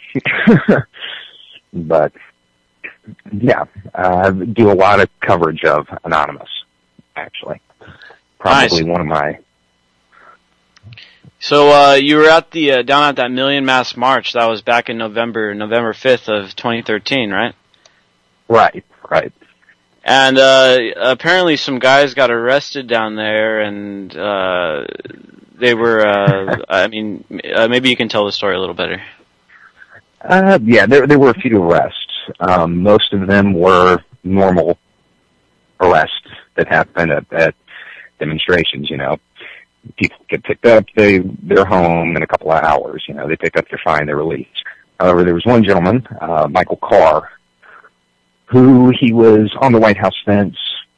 Speaker 7: but, yeah, I do a lot of coverage of Anonymous, actually. Probably
Speaker 3: Nice.
Speaker 7: one of my...
Speaker 3: So uh, you were at the uh, down at that Million Mask March. That was back in November, November fifth of twenty thirteen, right?
Speaker 7: Right, right.
Speaker 3: And uh, apparently some guys got arrested down there, and uh, they were. Uh, I mean, uh, maybe you can tell the story a little better.
Speaker 7: Uh, yeah, there there were a few arrests. Um, most of them were normal arrests that happen at, at demonstrations. You know, people get picked up, they they're home in a couple of hours. You know, they pick up their fine, they're released. However, there was one gentleman, uh, Michael Carr, who he was on the White House fence.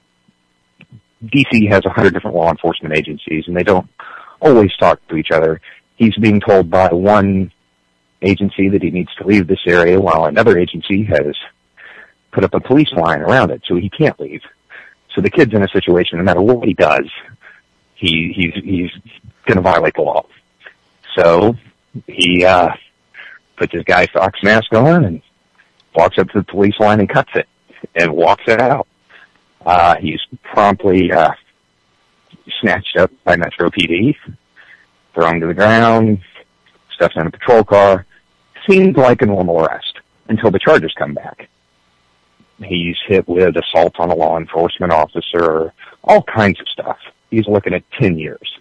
Speaker 7: D C has a hundred different law enforcement agencies, and they don't always talk to each other. He's being told by one agency that he needs to leave this area, while another agency has put up a police line around it, so he can't leave. So the kid's in a situation, no matter what he does, he he's he's going to violate the law. So he uh, puts his Guy Fawkes mask on and walks up to the police line and cuts it and walks it out. Uh, he's promptly uh, snatched up by Metro P D, thrown to the ground, stuffed in a patrol car. Seemed like a normal arrest until the charges come back. He's hit with assault on a law enforcement officer, all kinds of stuff. He's looking at ten years.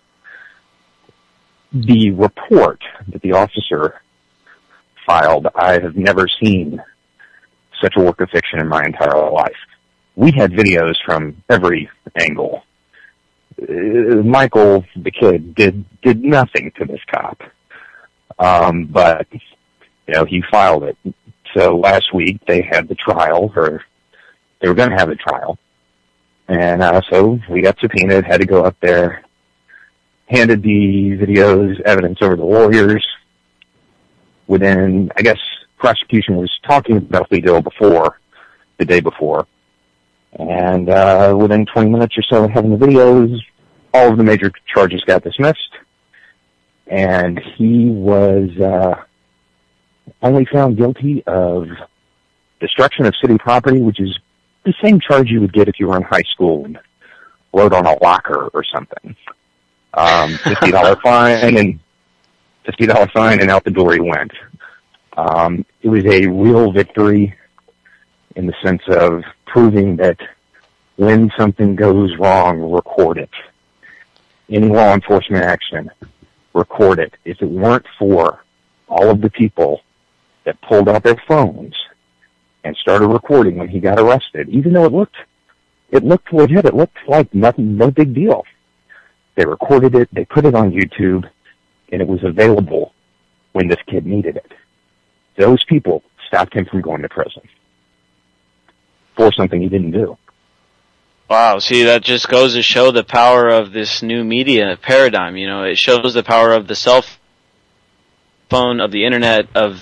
Speaker 7: The report that the officer filed, I have never seen such a work of fiction in my entire life. We had videos from every angle. Uh, Michael, the kid, did did nothing to this cop. Um, but, you know, he filed it. So last week they had the trial, or they were going to have the trial. And uh, so we got subpoenaed, had to go up there, handed the videos, evidence over to the lawyers. Within, I guess, prosecution was talking about a plea deal before, the day before. And uh, within twenty minutes or so of having the videos, all of the major charges got dismissed. And he was uh, only found guilty of destruction of city property, which is the same charge you would get if you were in high school and wrote on a locker or something. Um, fifty dollar fine and fifty dollar fine, and out the door he went. Um, it was a real victory in the sense of proving that when something goes wrong, record it. Any law enforcement action, record it. If it weren't for all of the people that pulled out their phones and started recording when he got arrested, even though it looked, it looked legit, it looked like nothing, no big deal. They recorded it, they put it on YouTube, and it was available when this kid needed it. Those people stopped him from going to prison for something he didn't do.
Speaker 3: Wow, see, that just goes to show the power of this new media paradigm. You know, it shows the power of the cell phone, of the internet, of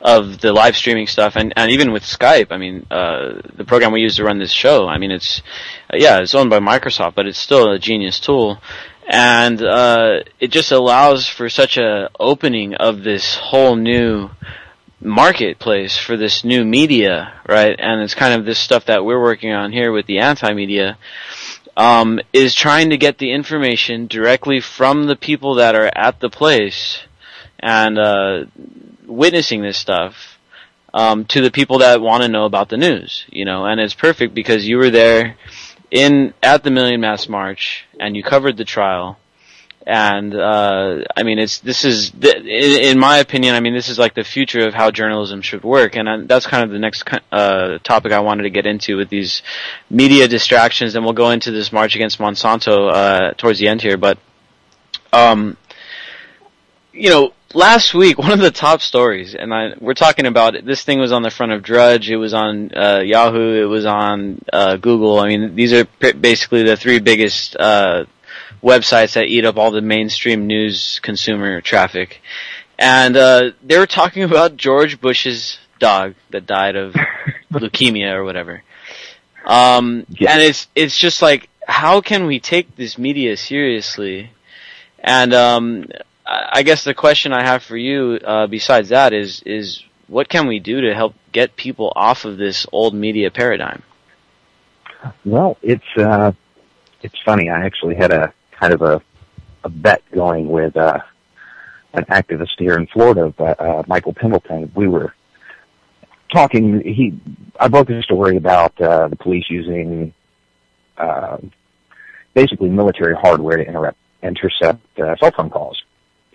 Speaker 3: of the live streaming stuff, and, and even with Skype. I mean, uh, the program we use to run this show, I mean, it's, uh, yeah, it's owned by Microsoft, but it's still a genius tool. And, uh, it just allows for such a opening of this whole new marketplace for this new media, right? And it's kind of this stuff that we're working on here with the anti-media, um, is trying to get the information directly from the people that are at the place and, uh, witnessing this stuff um, to the people that want to know about the news, you know, and it's perfect because you were there in at the Million Mass March and you covered the trial, and uh, I mean, it's this is in, in my opinion, I mean, this is like the future of how journalism should work, and I, that's kind of the next uh, topic I wanted to get into with these media distractions, and we'll go into this march against Monsanto uh, towards the end here, but um, you know. Last week, one of the top stories, and I, we're talking about it, this thing was on the front of Drudge, it was on uh, Yahoo, it was on uh, Google. I mean, these are p- basically the three biggest uh, websites that eat up all the mainstream news consumer traffic. And uh, they were talking about George Bush's dog that died of leukemia or whatever. Um, yeah. And it's it's just like, how can we take this media seriously? And um I guess the question I have for you, uh, besides that, is is what can we do to help get people off of this old media paradigm?
Speaker 7: Well, it's uh, it's funny. I actually had a kind of a, a bet going with uh, an activist here in Florida, uh, Michael Pendleton. We were talking. He, I broke a story about uh, the police using uh, basically military hardware to interrupt, intercept uh, cell phone calls.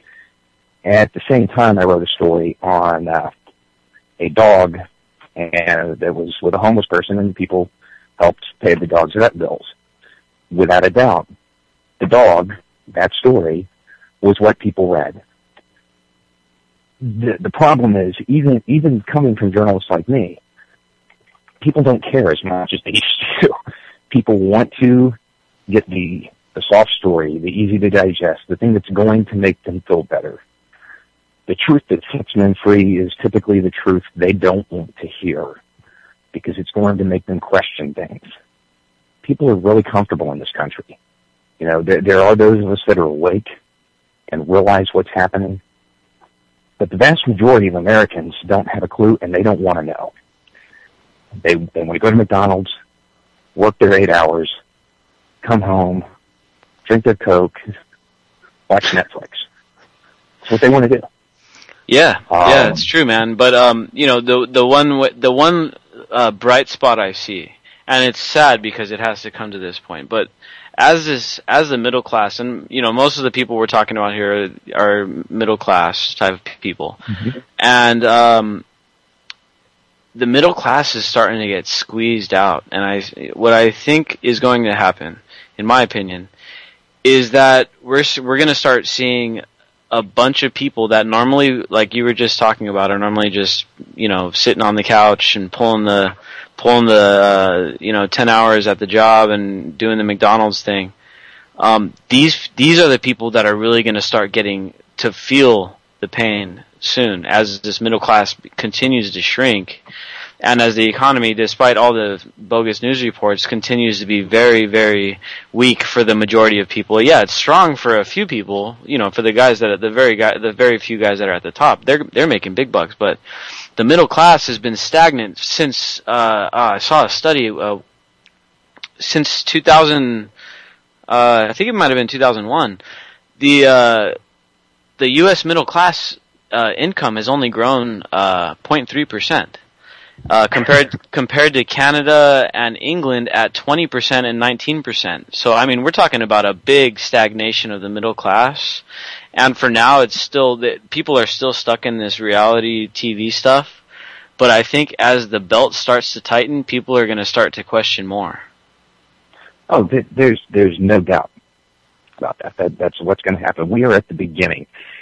Speaker 7: At the same time, I wrote a story on uh, a dog and that was with a homeless person, and people helped pay the dog's vet bills. Without a doubt, the dog, that story, was what people read. The, the problem is, even even coming from journalists like me, people don't care as much as they used to. People want to get the, the soft story, the easy to digest, the thing that's going to make them feel better. The truth that sets men free is typically the truth they don't want to hear because it's going to make them question things. People are really comfortable in this country. You know, there, there are those of us that are awake and realize what's happening, but the vast majority of Americans don't have a clue and they don't want to know. They, they want to go to McDonald's, work their eight hours, come home, drink their Coke, watch Netflix. That's what they want to do.
Speaker 3: Yeah,
Speaker 7: um,
Speaker 3: yeah, it's true, man. But um, you know, the the one the one uh, bright spot I see, and it's sad because it has to come to this point. But as this as the middle class, and you know, most of the people we're talking about here are, are middle class type of people, mm-hmm. and um, the middle class is starting to get squeezed out. And I, what I think is going to happen, in my opinion, is that we're we're going to start seeing a bunch of people that normally, like you were just talking about, are normally just, you know, sitting on the couch and pulling the, pulling the, uh, you know, ten hours at the job and doing the McDonald's thing. Um, these, these are the people that are really going to start getting to feel the pain soon as this middle class continues to shrink. And as the economy, despite all the bogus news reports, continues to be very, very weak for the majority of people. Yeah, it's strong for a few people, you know, for the guys that are the very guy, the very few guys that are at the top. They're they're making big bucks, but the middle class has been stagnant since. Uh, uh, I saw a study uh, since two thousand. Uh, I think it might have been two thousand one. The uh, the U S middle class uh, income has only grown uh, zero point three percent. Uh, compared compared to Canada and England at twenty percent and nineteen percent. So, I mean, we're talking about a big stagnation of the middle class. And for now, it's still that people are still stuck in this reality T V stuff. But I think as the belt starts to tighten, people are going to start to question more.
Speaker 7: Oh, th- there's there's no doubt about that. that. That's what's going to happen. We are at the beginning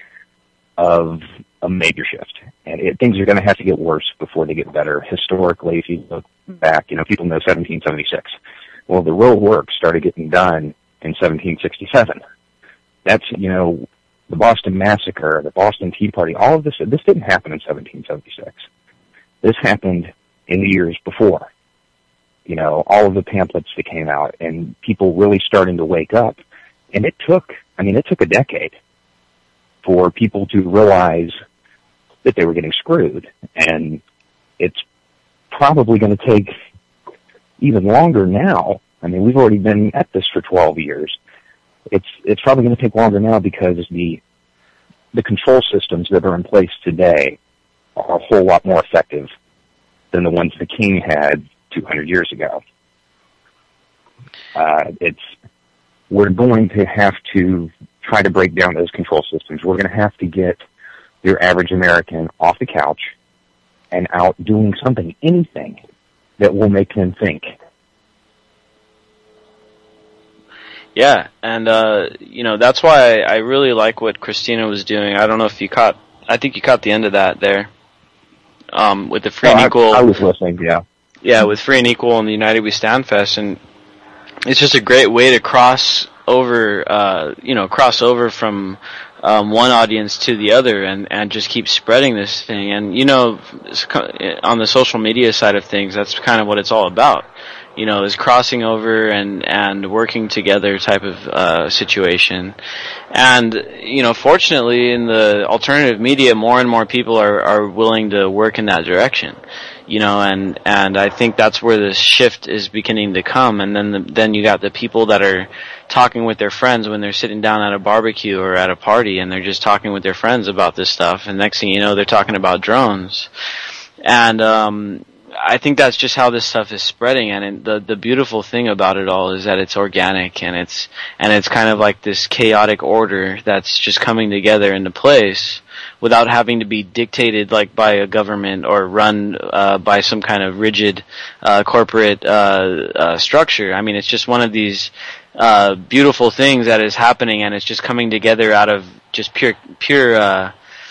Speaker 7: of a major shift, and it, things are going to have to get worse before they get better. Historically, if you look back, you know, people know seventeen seventy-six. Well, the real work started getting done in seventeen sixty-seven. That's, you know, the Boston Massacre, the Boston Tea Party, all of this, this didn't happen in seventeen seventy-six. This happened in the years before. You know, all of the pamphlets that came out and people really starting to wake up. And it took, I mean, it took a decade for people to realize that they were getting screwed. And it's probably going to take even longer now. I mean, we've already been at this for twelve years. It's it's probably going to take longer now because the the control systems that are in place today are a whole lot more effective than the ones the king had two hundred years ago. Uh, it's we're going to have to try to break down those control systems. We're going to have to get your average American off the couch and out doing something, anything that will make them think.
Speaker 3: Yeah, and, uh, you know, that's why I really like what Christina was doing. I don't know if you caught, I think you caught the end of that there, um, with the Free
Speaker 7: oh,
Speaker 3: and Equal.
Speaker 7: I, I was listening, yeah.
Speaker 3: Yeah, with Free and Equal and the United We Stand Fest, and it's just a great way to cross over, uh, you know, cross over from um, one audience to the other, and, and just keep spreading this thing. And, you know, on the social media side of things, that's kind of what it's all about. You know, is crossing over and, and working together type of uh, situation. And, you know, fortunately in the alternative media, more and more people are, are willing to work in that direction. You know, and, and I think that's where the shift is beginning to come. And then the, then you got the people that are talking with their friends when they're sitting down at a barbecue or at a party, and they're just talking with their friends about this stuff. And next thing you know, they're talking about drones. And, um, I think that's just how this stuff is spreading, and it, the the beautiful thing about it all is that it's organic, and it's and it's kind of like this chaotic order that's just coming together into place without having to be dictated like by a government or run uh, by some kind of rigid uh, corporate uh, uh, structure. I mean, it's just one of these uh, beautiful things that is happening, and it's just coming together out of just pure pure uh,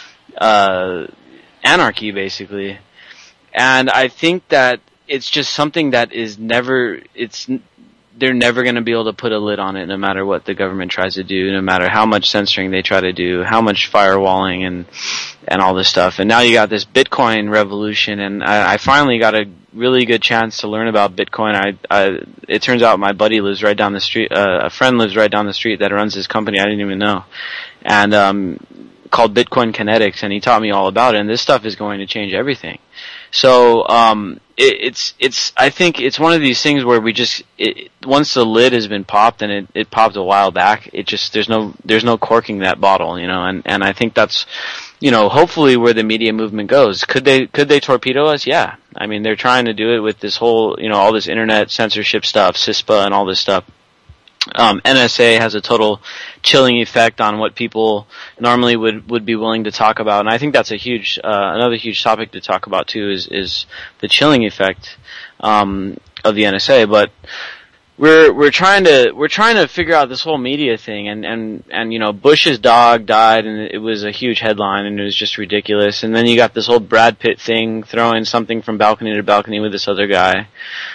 Speaker 3: uh, anarchy, basically. And I think that it's just something that is never, it's, they're never going to be able to put a lid on it no matter what the government tries to do, no matter how much censoring they try to do, how much firewalling and, and all this stuff. And now you got this Bitcoin revolution, and I, I finally got a really good chance to learn about Bitcoin. I, I, it turns out my buddy lives right down the street, uh, a friend lives right down the street that runs this company I didn't even know. And, um, called Bitcoin Kinetics, and he taught me all about it, and this stuff is going to change everything. So, um, it, it's, it's, I think it's one of these things where we just, it, once the lid has been popped, and it, it popped a while back, it just, there's no, there's no corking that bottle, you know, and, and I think that's, you know, hopefully where the media movement goes. Could they, could they torpedo us? Yeah. I mean, they're trying to do it with this whole, you know, all this internet censorship stuff, CISPA and all this stuff. Um, N S A has a total chilling effect on what people normally would, would be willing to talk about, and I think that's a huge, uh, another huge topic to talk about too is, is the chilling effect, um, of the N S A. But we're, we're trying to, we're trying to figure out this whole media thing, and, and, and, you know, Bush's dog died, and it was a huge headline, and it was just ridiculous. And then you got this whole Brad Pitt thing, throwing something from balcony to balcony with this other guy.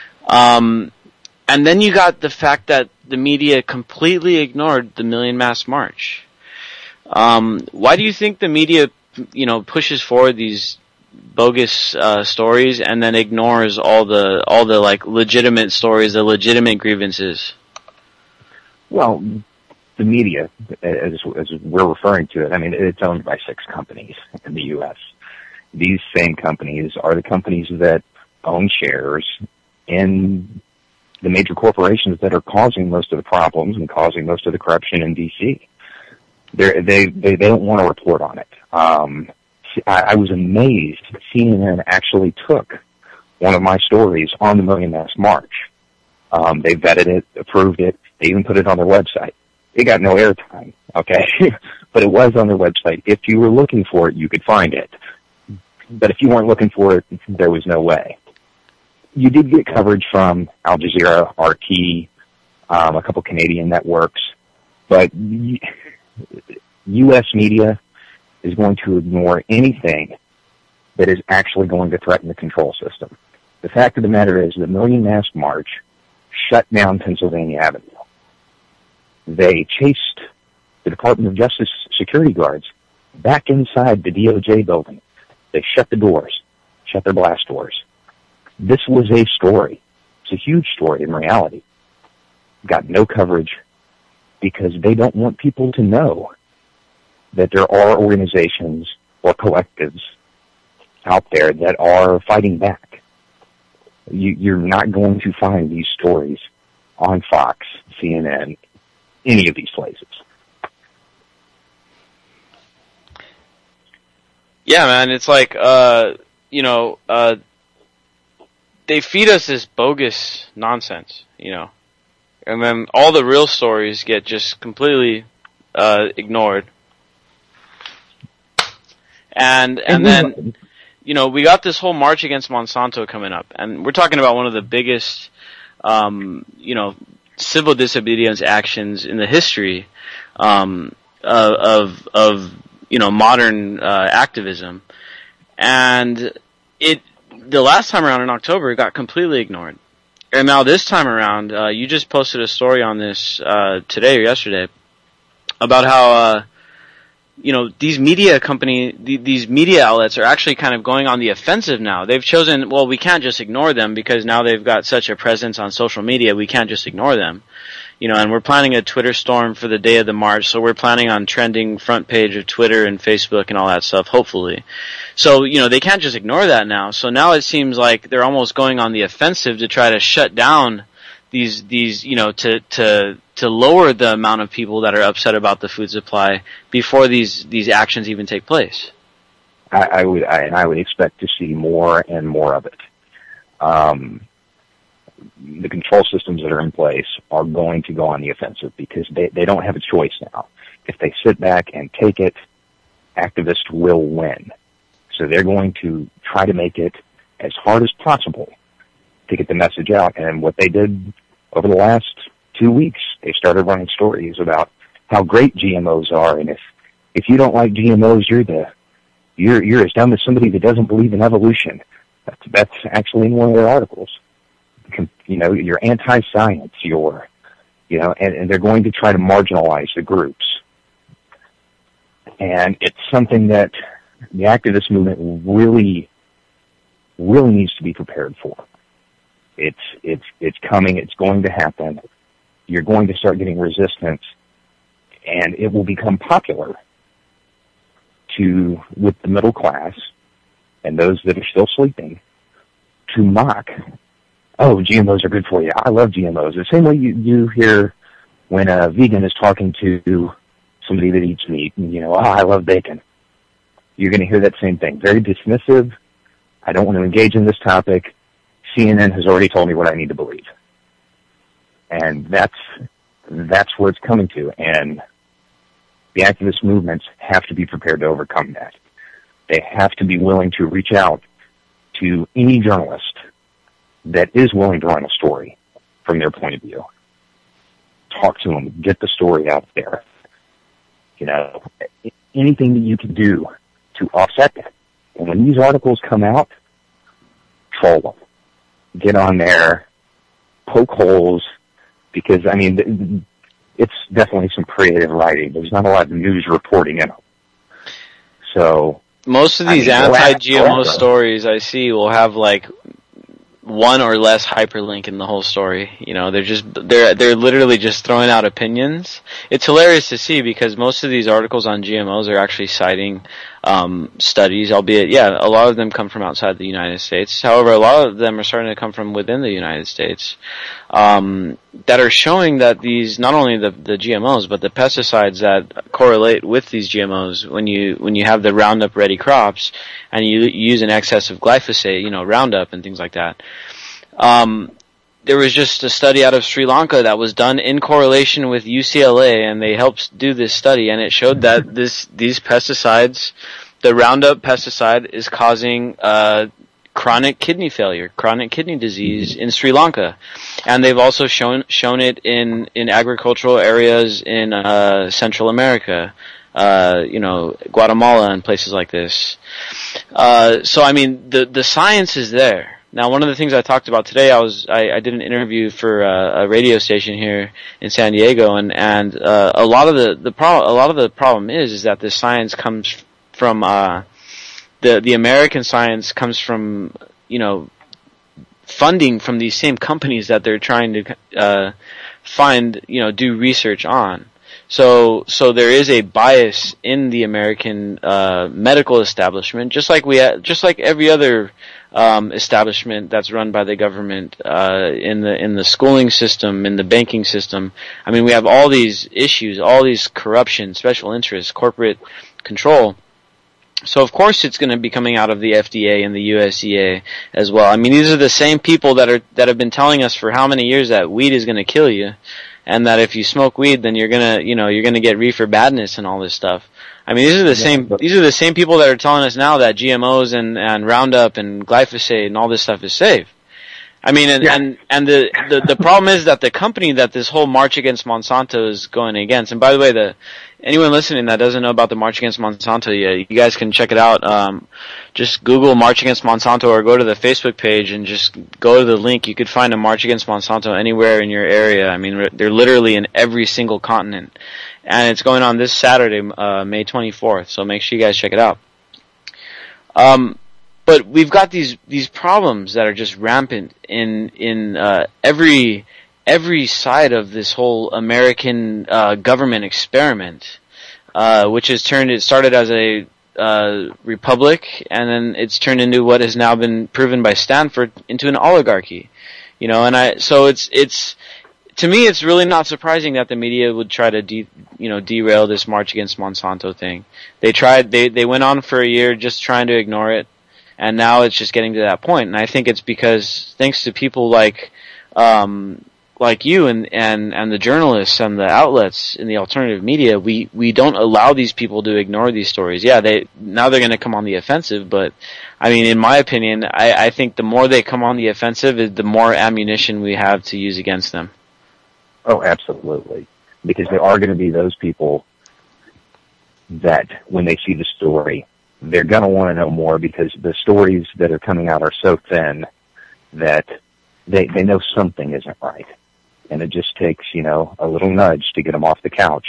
Speaker 3: Um, And then you got the fact that the media completely ignored the Million Mask March. Um, why do you think the media, you know, pushes forward these bogus uh, stories and then ignores all the all the like legitimate stories, the legitimate grievances?
Speaker 7: Well, the media, as, as we're referring to it, I mean, it's owned by six companies in the U S. These same companies are the companies that own shares in the major corporations that are causing most of the problems and causing most of the corruption in D C. They're, they they they don't want to report on it. Um, I, I was amazed C N N actually took one of my stories on the Million Mask March. Um, they vetted it, approved it, they even put it on their website. It got no airtime, okay, but it was on their website. If you were looking for it, you could find it. But if you weren't looking for it, there was no way. You did get coverage from Al Jazeera, R T, um, a couple Canadian networks, but U S media is going to ignore anything that is actually going to threaten the control system. The fact of the matter is the Million Mask March shut down Pennsylvania Avenue. They chased the the Department of Justice security guards back inside the D O J building. They shut the doors, shut their blast doors. This was a story. It's a huge story in reality. Got no coverage because they don't want people to know that there are organizations or collectives out there that are fighting back. You, you're not going to find these stories on Fox, C N N, any of these places.
Speaker 3: Yeah, man, it's like, uh, you know, uh, they feed us this bogus nonsense, you know, and then all the real stories get just completely uh, ignored. And and then, you know, we got this whole march against Monsanto coming up, and we're talking about one of the biggest, um, you know, civil disobedience actions in the history um, of of you know modern uh, activism, and it the last time around in October it got completely ignored, and now this time around, uh, you just posted a story on this uh, today or yesterday about how. Uh, You know, these media company, th- these media outlets are actually kind of going on the offensive now. They've chosen, well, we can't just ignore them because now they've got such a presence on social media, we can't just ignore them. You know, and we're planning a Twitter storm for the day of the march, so we're planning on trending front page of Twitter and Facebook and all that stuff, hopefully. So, you know, they can't just ignore that now. So now it seems like they're almost going on the offensive to try to shut down these, these, you know, to, to, to lower the amount of people that are upset about the food supply before these, these actions even take place.
Speaker 7: I, I would, I, and I would expect to see more and more of it. Um, the control systems that are in place are going to go on the offensive because they, they don't have a choice now. If they sit back and take it, activists will win. So they're going to try to make it as hard as possible to get the message out. And what they did over the last two weeks, they started running stories about how great G M Os are, and if if you don't like G M Os, you're the you're you're as dumb as somebody that doesn't believe in evolution. That's that's actually in one of their articles. You know, you're anti-science. You're you know, and, and they're going to try to marginalize the groups, and it's something that the activist movement really really needs to be prepared for. It's it's it's coming. It's going to happen. You're going to start getting resistance, and it will become popular to with the middle class and those that are still sleeping to mock. Oh, G M Os are good for you. I love G M Os. The same way you, you hear when a vegan is talking to somebody that eats meat, and you know, oh, I love bacon. You're going to hear that same thing. Very dismissive. I don't want to engage in this topic. C N N has already told me what I need to believe. And that's that's where it's coming to. And the activist movements have to be prepared to overcome that. They have to be willing to reach out to any journalist that is willing to run a story from their point of view. Talk to them, get the story out there. You know, anything that you can do to offset that. And when these articles come out, troll them. Get on there, poke holes, because, I mean, it's definitely some creative writing. There's not a lot of news reporting in them. So
Speaker 3: most of these
Speaker 7: I mean,
Speaker 3: anti-G M O stories I see will have, like, one or less hyperlink in the whole story. You know, they're just they're they're literally just throwing out opinions. It's hilarious to see because most of these articles on G M Os are actually citing um, studies, albeit yeah, a lot of them come from outside the United States. However, a lot of them are starting to come from within the United States um, that are showing that these not only the the G M Os but the pesticides that correlate with these G M Os when you when you have the Roundup Ready crops and you use an excess of glyphosate, you know, Roundup and things like that. Um, there was just a study out of Sri Lanka that was done in correlation with U C L A, and they helped do this study, and it showed that this these pesticides, the Roundup pesticide, is causing uh, chronic kidney failure, chronic kidney disease in Sri Lanka, and they've also shown shown it in in agricultural areas in uh, Central America. Uh, you know, Guatemala and places like this. Uh, so I mean, the the science is there. Now, one of the things I talked about today, I was I, I did an interview for uh, a radio station here in San Diego, and and uh, a lot of the the problem a lot of the problem is is that the science comes from uh, the the American science comes from you know funding from these same companies that they're trying to uh, find you know do research on. So, so there is a bias in the American uh, medical establishment, just like we, ha- just like every other um, establishment that's run by the government uh, in the in the schooling system, in the banking system. I mean, we have all these issues, all these corruption, special interests, corporate control. So of course it's going to be coming out of the F D A and the U S D A as well. I mean, these are the same people that are that have been telling us for how many years that weed is going to kill you. And that if you smoke weed, then you're gonna, you know, you're gonna get reefer badness and all this stuff. I mean, these are the yeah, same, these are the same people that are telling us now that G M Os and, and Roundup and glyphosate and all this stuff is safe. I mean, and, yeah. and, and the, the, the problem is that the company that this whole march against Monsanto is going against, and by the way, the, anyone listening that doesn't know about the March Against Monsanto, yeah, you guys can check it out. Um, just Google March Against Monsanto or go to the Facebook page and just go to the link. You could find a March Against Monsanto anywhere in your area. I mean, they're literally in every single continent. And it's going on this Saturday, uh, May twenty-fourth, so make sure you guys check it out. Um, but we've got these, these problems that are just rampant in, in, uh, every, every side of this whole American uh, government experiment, uh, which has turned, it started as a uh, republic, and then it's turned into what has now been proven by Stanford into an oligarchy. You know, and I, so it's, it's, to me, it's really not surprising that the media would try to, de, you know, derail this March Against Monsanto thing. They tried, they, they went on for a year just trying to ignore it, and now it's just getting to that point. And I think it's because, thanks to people like, um, like you and, and, and the journalists and the outlets in the alternative media, we, we don't allow these people to ignore these stories. Yeah, they, now they're going to come on the offensive, but, I mean, in my opinion, I, I think the more they come on the offensive, the more ammunition we have to use against them.
Speaker 7: Oh, absolutely. Because there are going to be those people that, when they see the story, they're going to want to know more, because the stories that are coming out are so thin that they, they know something isn't right. And it just takes, you know, a little nudge to get them off the couch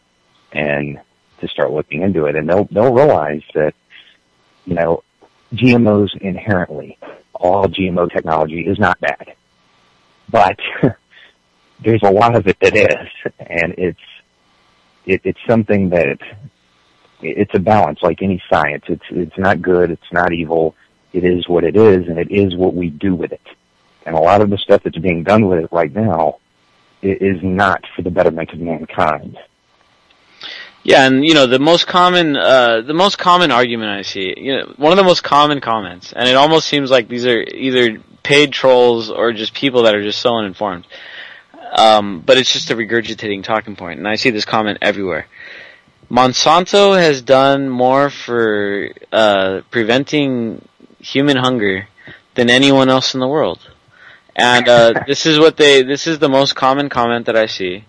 Speaker 7: and to start looking into it. And they'll, they'll realize that, you know, G M Os inherently, all G M O technology is not bad. But there's a lot of it that is. And it's, it, it's something that, it's a balance like any science. It's, it's not good. It's not evil. It is what it is, and it is what we do with it. And a lot of the stuff that's being done with it right now is not for the betterment of mankind.
Speaker 3: Yeah, and you know the most common, uh, the most common argument I see, you know, one of the most common comments, and it almost seems like these are either paid trolls or just people that are just so uninformed. Um, but it's just a regurgitating talking point, and I see this comment everywhere. Monsanto has done more for uh, preventing human hunger than anyone else in the world. And uh, this is what they. This is the most common comment that I see.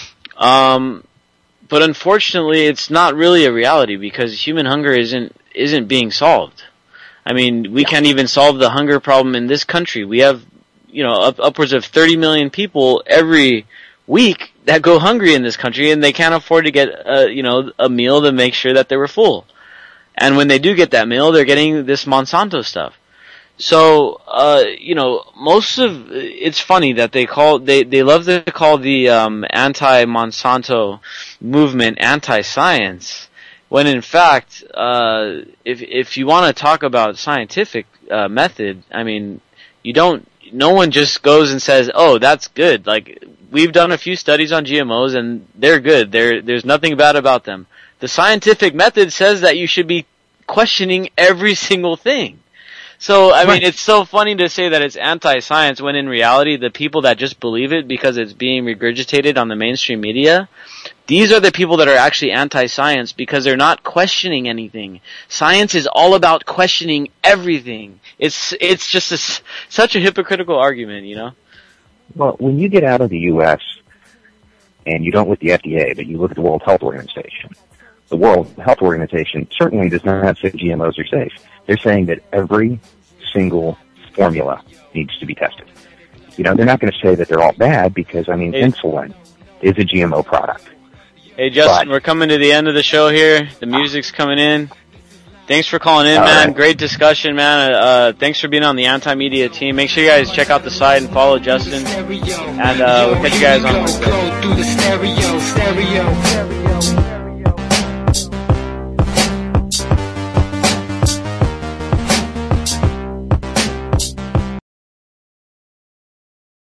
Speaker 3: Um, but unfortunately, it's not really a reality, because human hunger isn't isn't being solved. I mean, we can't even solve the hunger problem in this country. We have, you know, up, upwards of thirty million people every week that go hungry in this country, and they can't afford to get, uh, you know, a meal to make sure that they were full. And when they do get that meal, they're getting this Monsanto stuff. So, uh, you know, most of, it's funny that they call, they, they love to call the, um, anti-Monsanto movement anti-science, when in fact, uh, if, if you want to talk about scientific, uh, method, I mean, you don't, no one just goes and says, oh, that's good. Like, we've done a few studies on G M Os and they're good. There, there's nothing bad about them. The scientific method says that you should be questioning every single thing. So, I mean, it's so funny to say that it's anti-science when in reality the people that just believe it because it's being regurgitated on the mainstream media, these are the people that are actually anti-science because they're not questioning anything. Science is all about questioning everything. It's it's just a, such a hypocritical argument, you know?
Speaker 7: Well, when you get out of the U S and you don't look at the F D A, but you look at the World Health Organization, the World Health Organization certainly does not say G M Os are safe. They're saying that every single formula needs to be tested. You know, they're not going to say that they're all bad because, I mean,
Speaker 3: Hey.
Speaker 7: insulin is a G M O product.
Speaker 3: Hey, Justin,
Speaker 7: But-
Speaker 3: we're coming to the end of the show here. The music's coming in. Thanks for calling in,
Speaker 7: All
Speaker 3: man.
Speaker 7: right.
Speaker 3: Great discussion, man. Uh, thanks for being on the Anti-Media team. Make sure you guys check out the site and follow Justin. And uh, we'll catch you guys on Wednesday.
Speaker 2: Go through the stereo, stereo.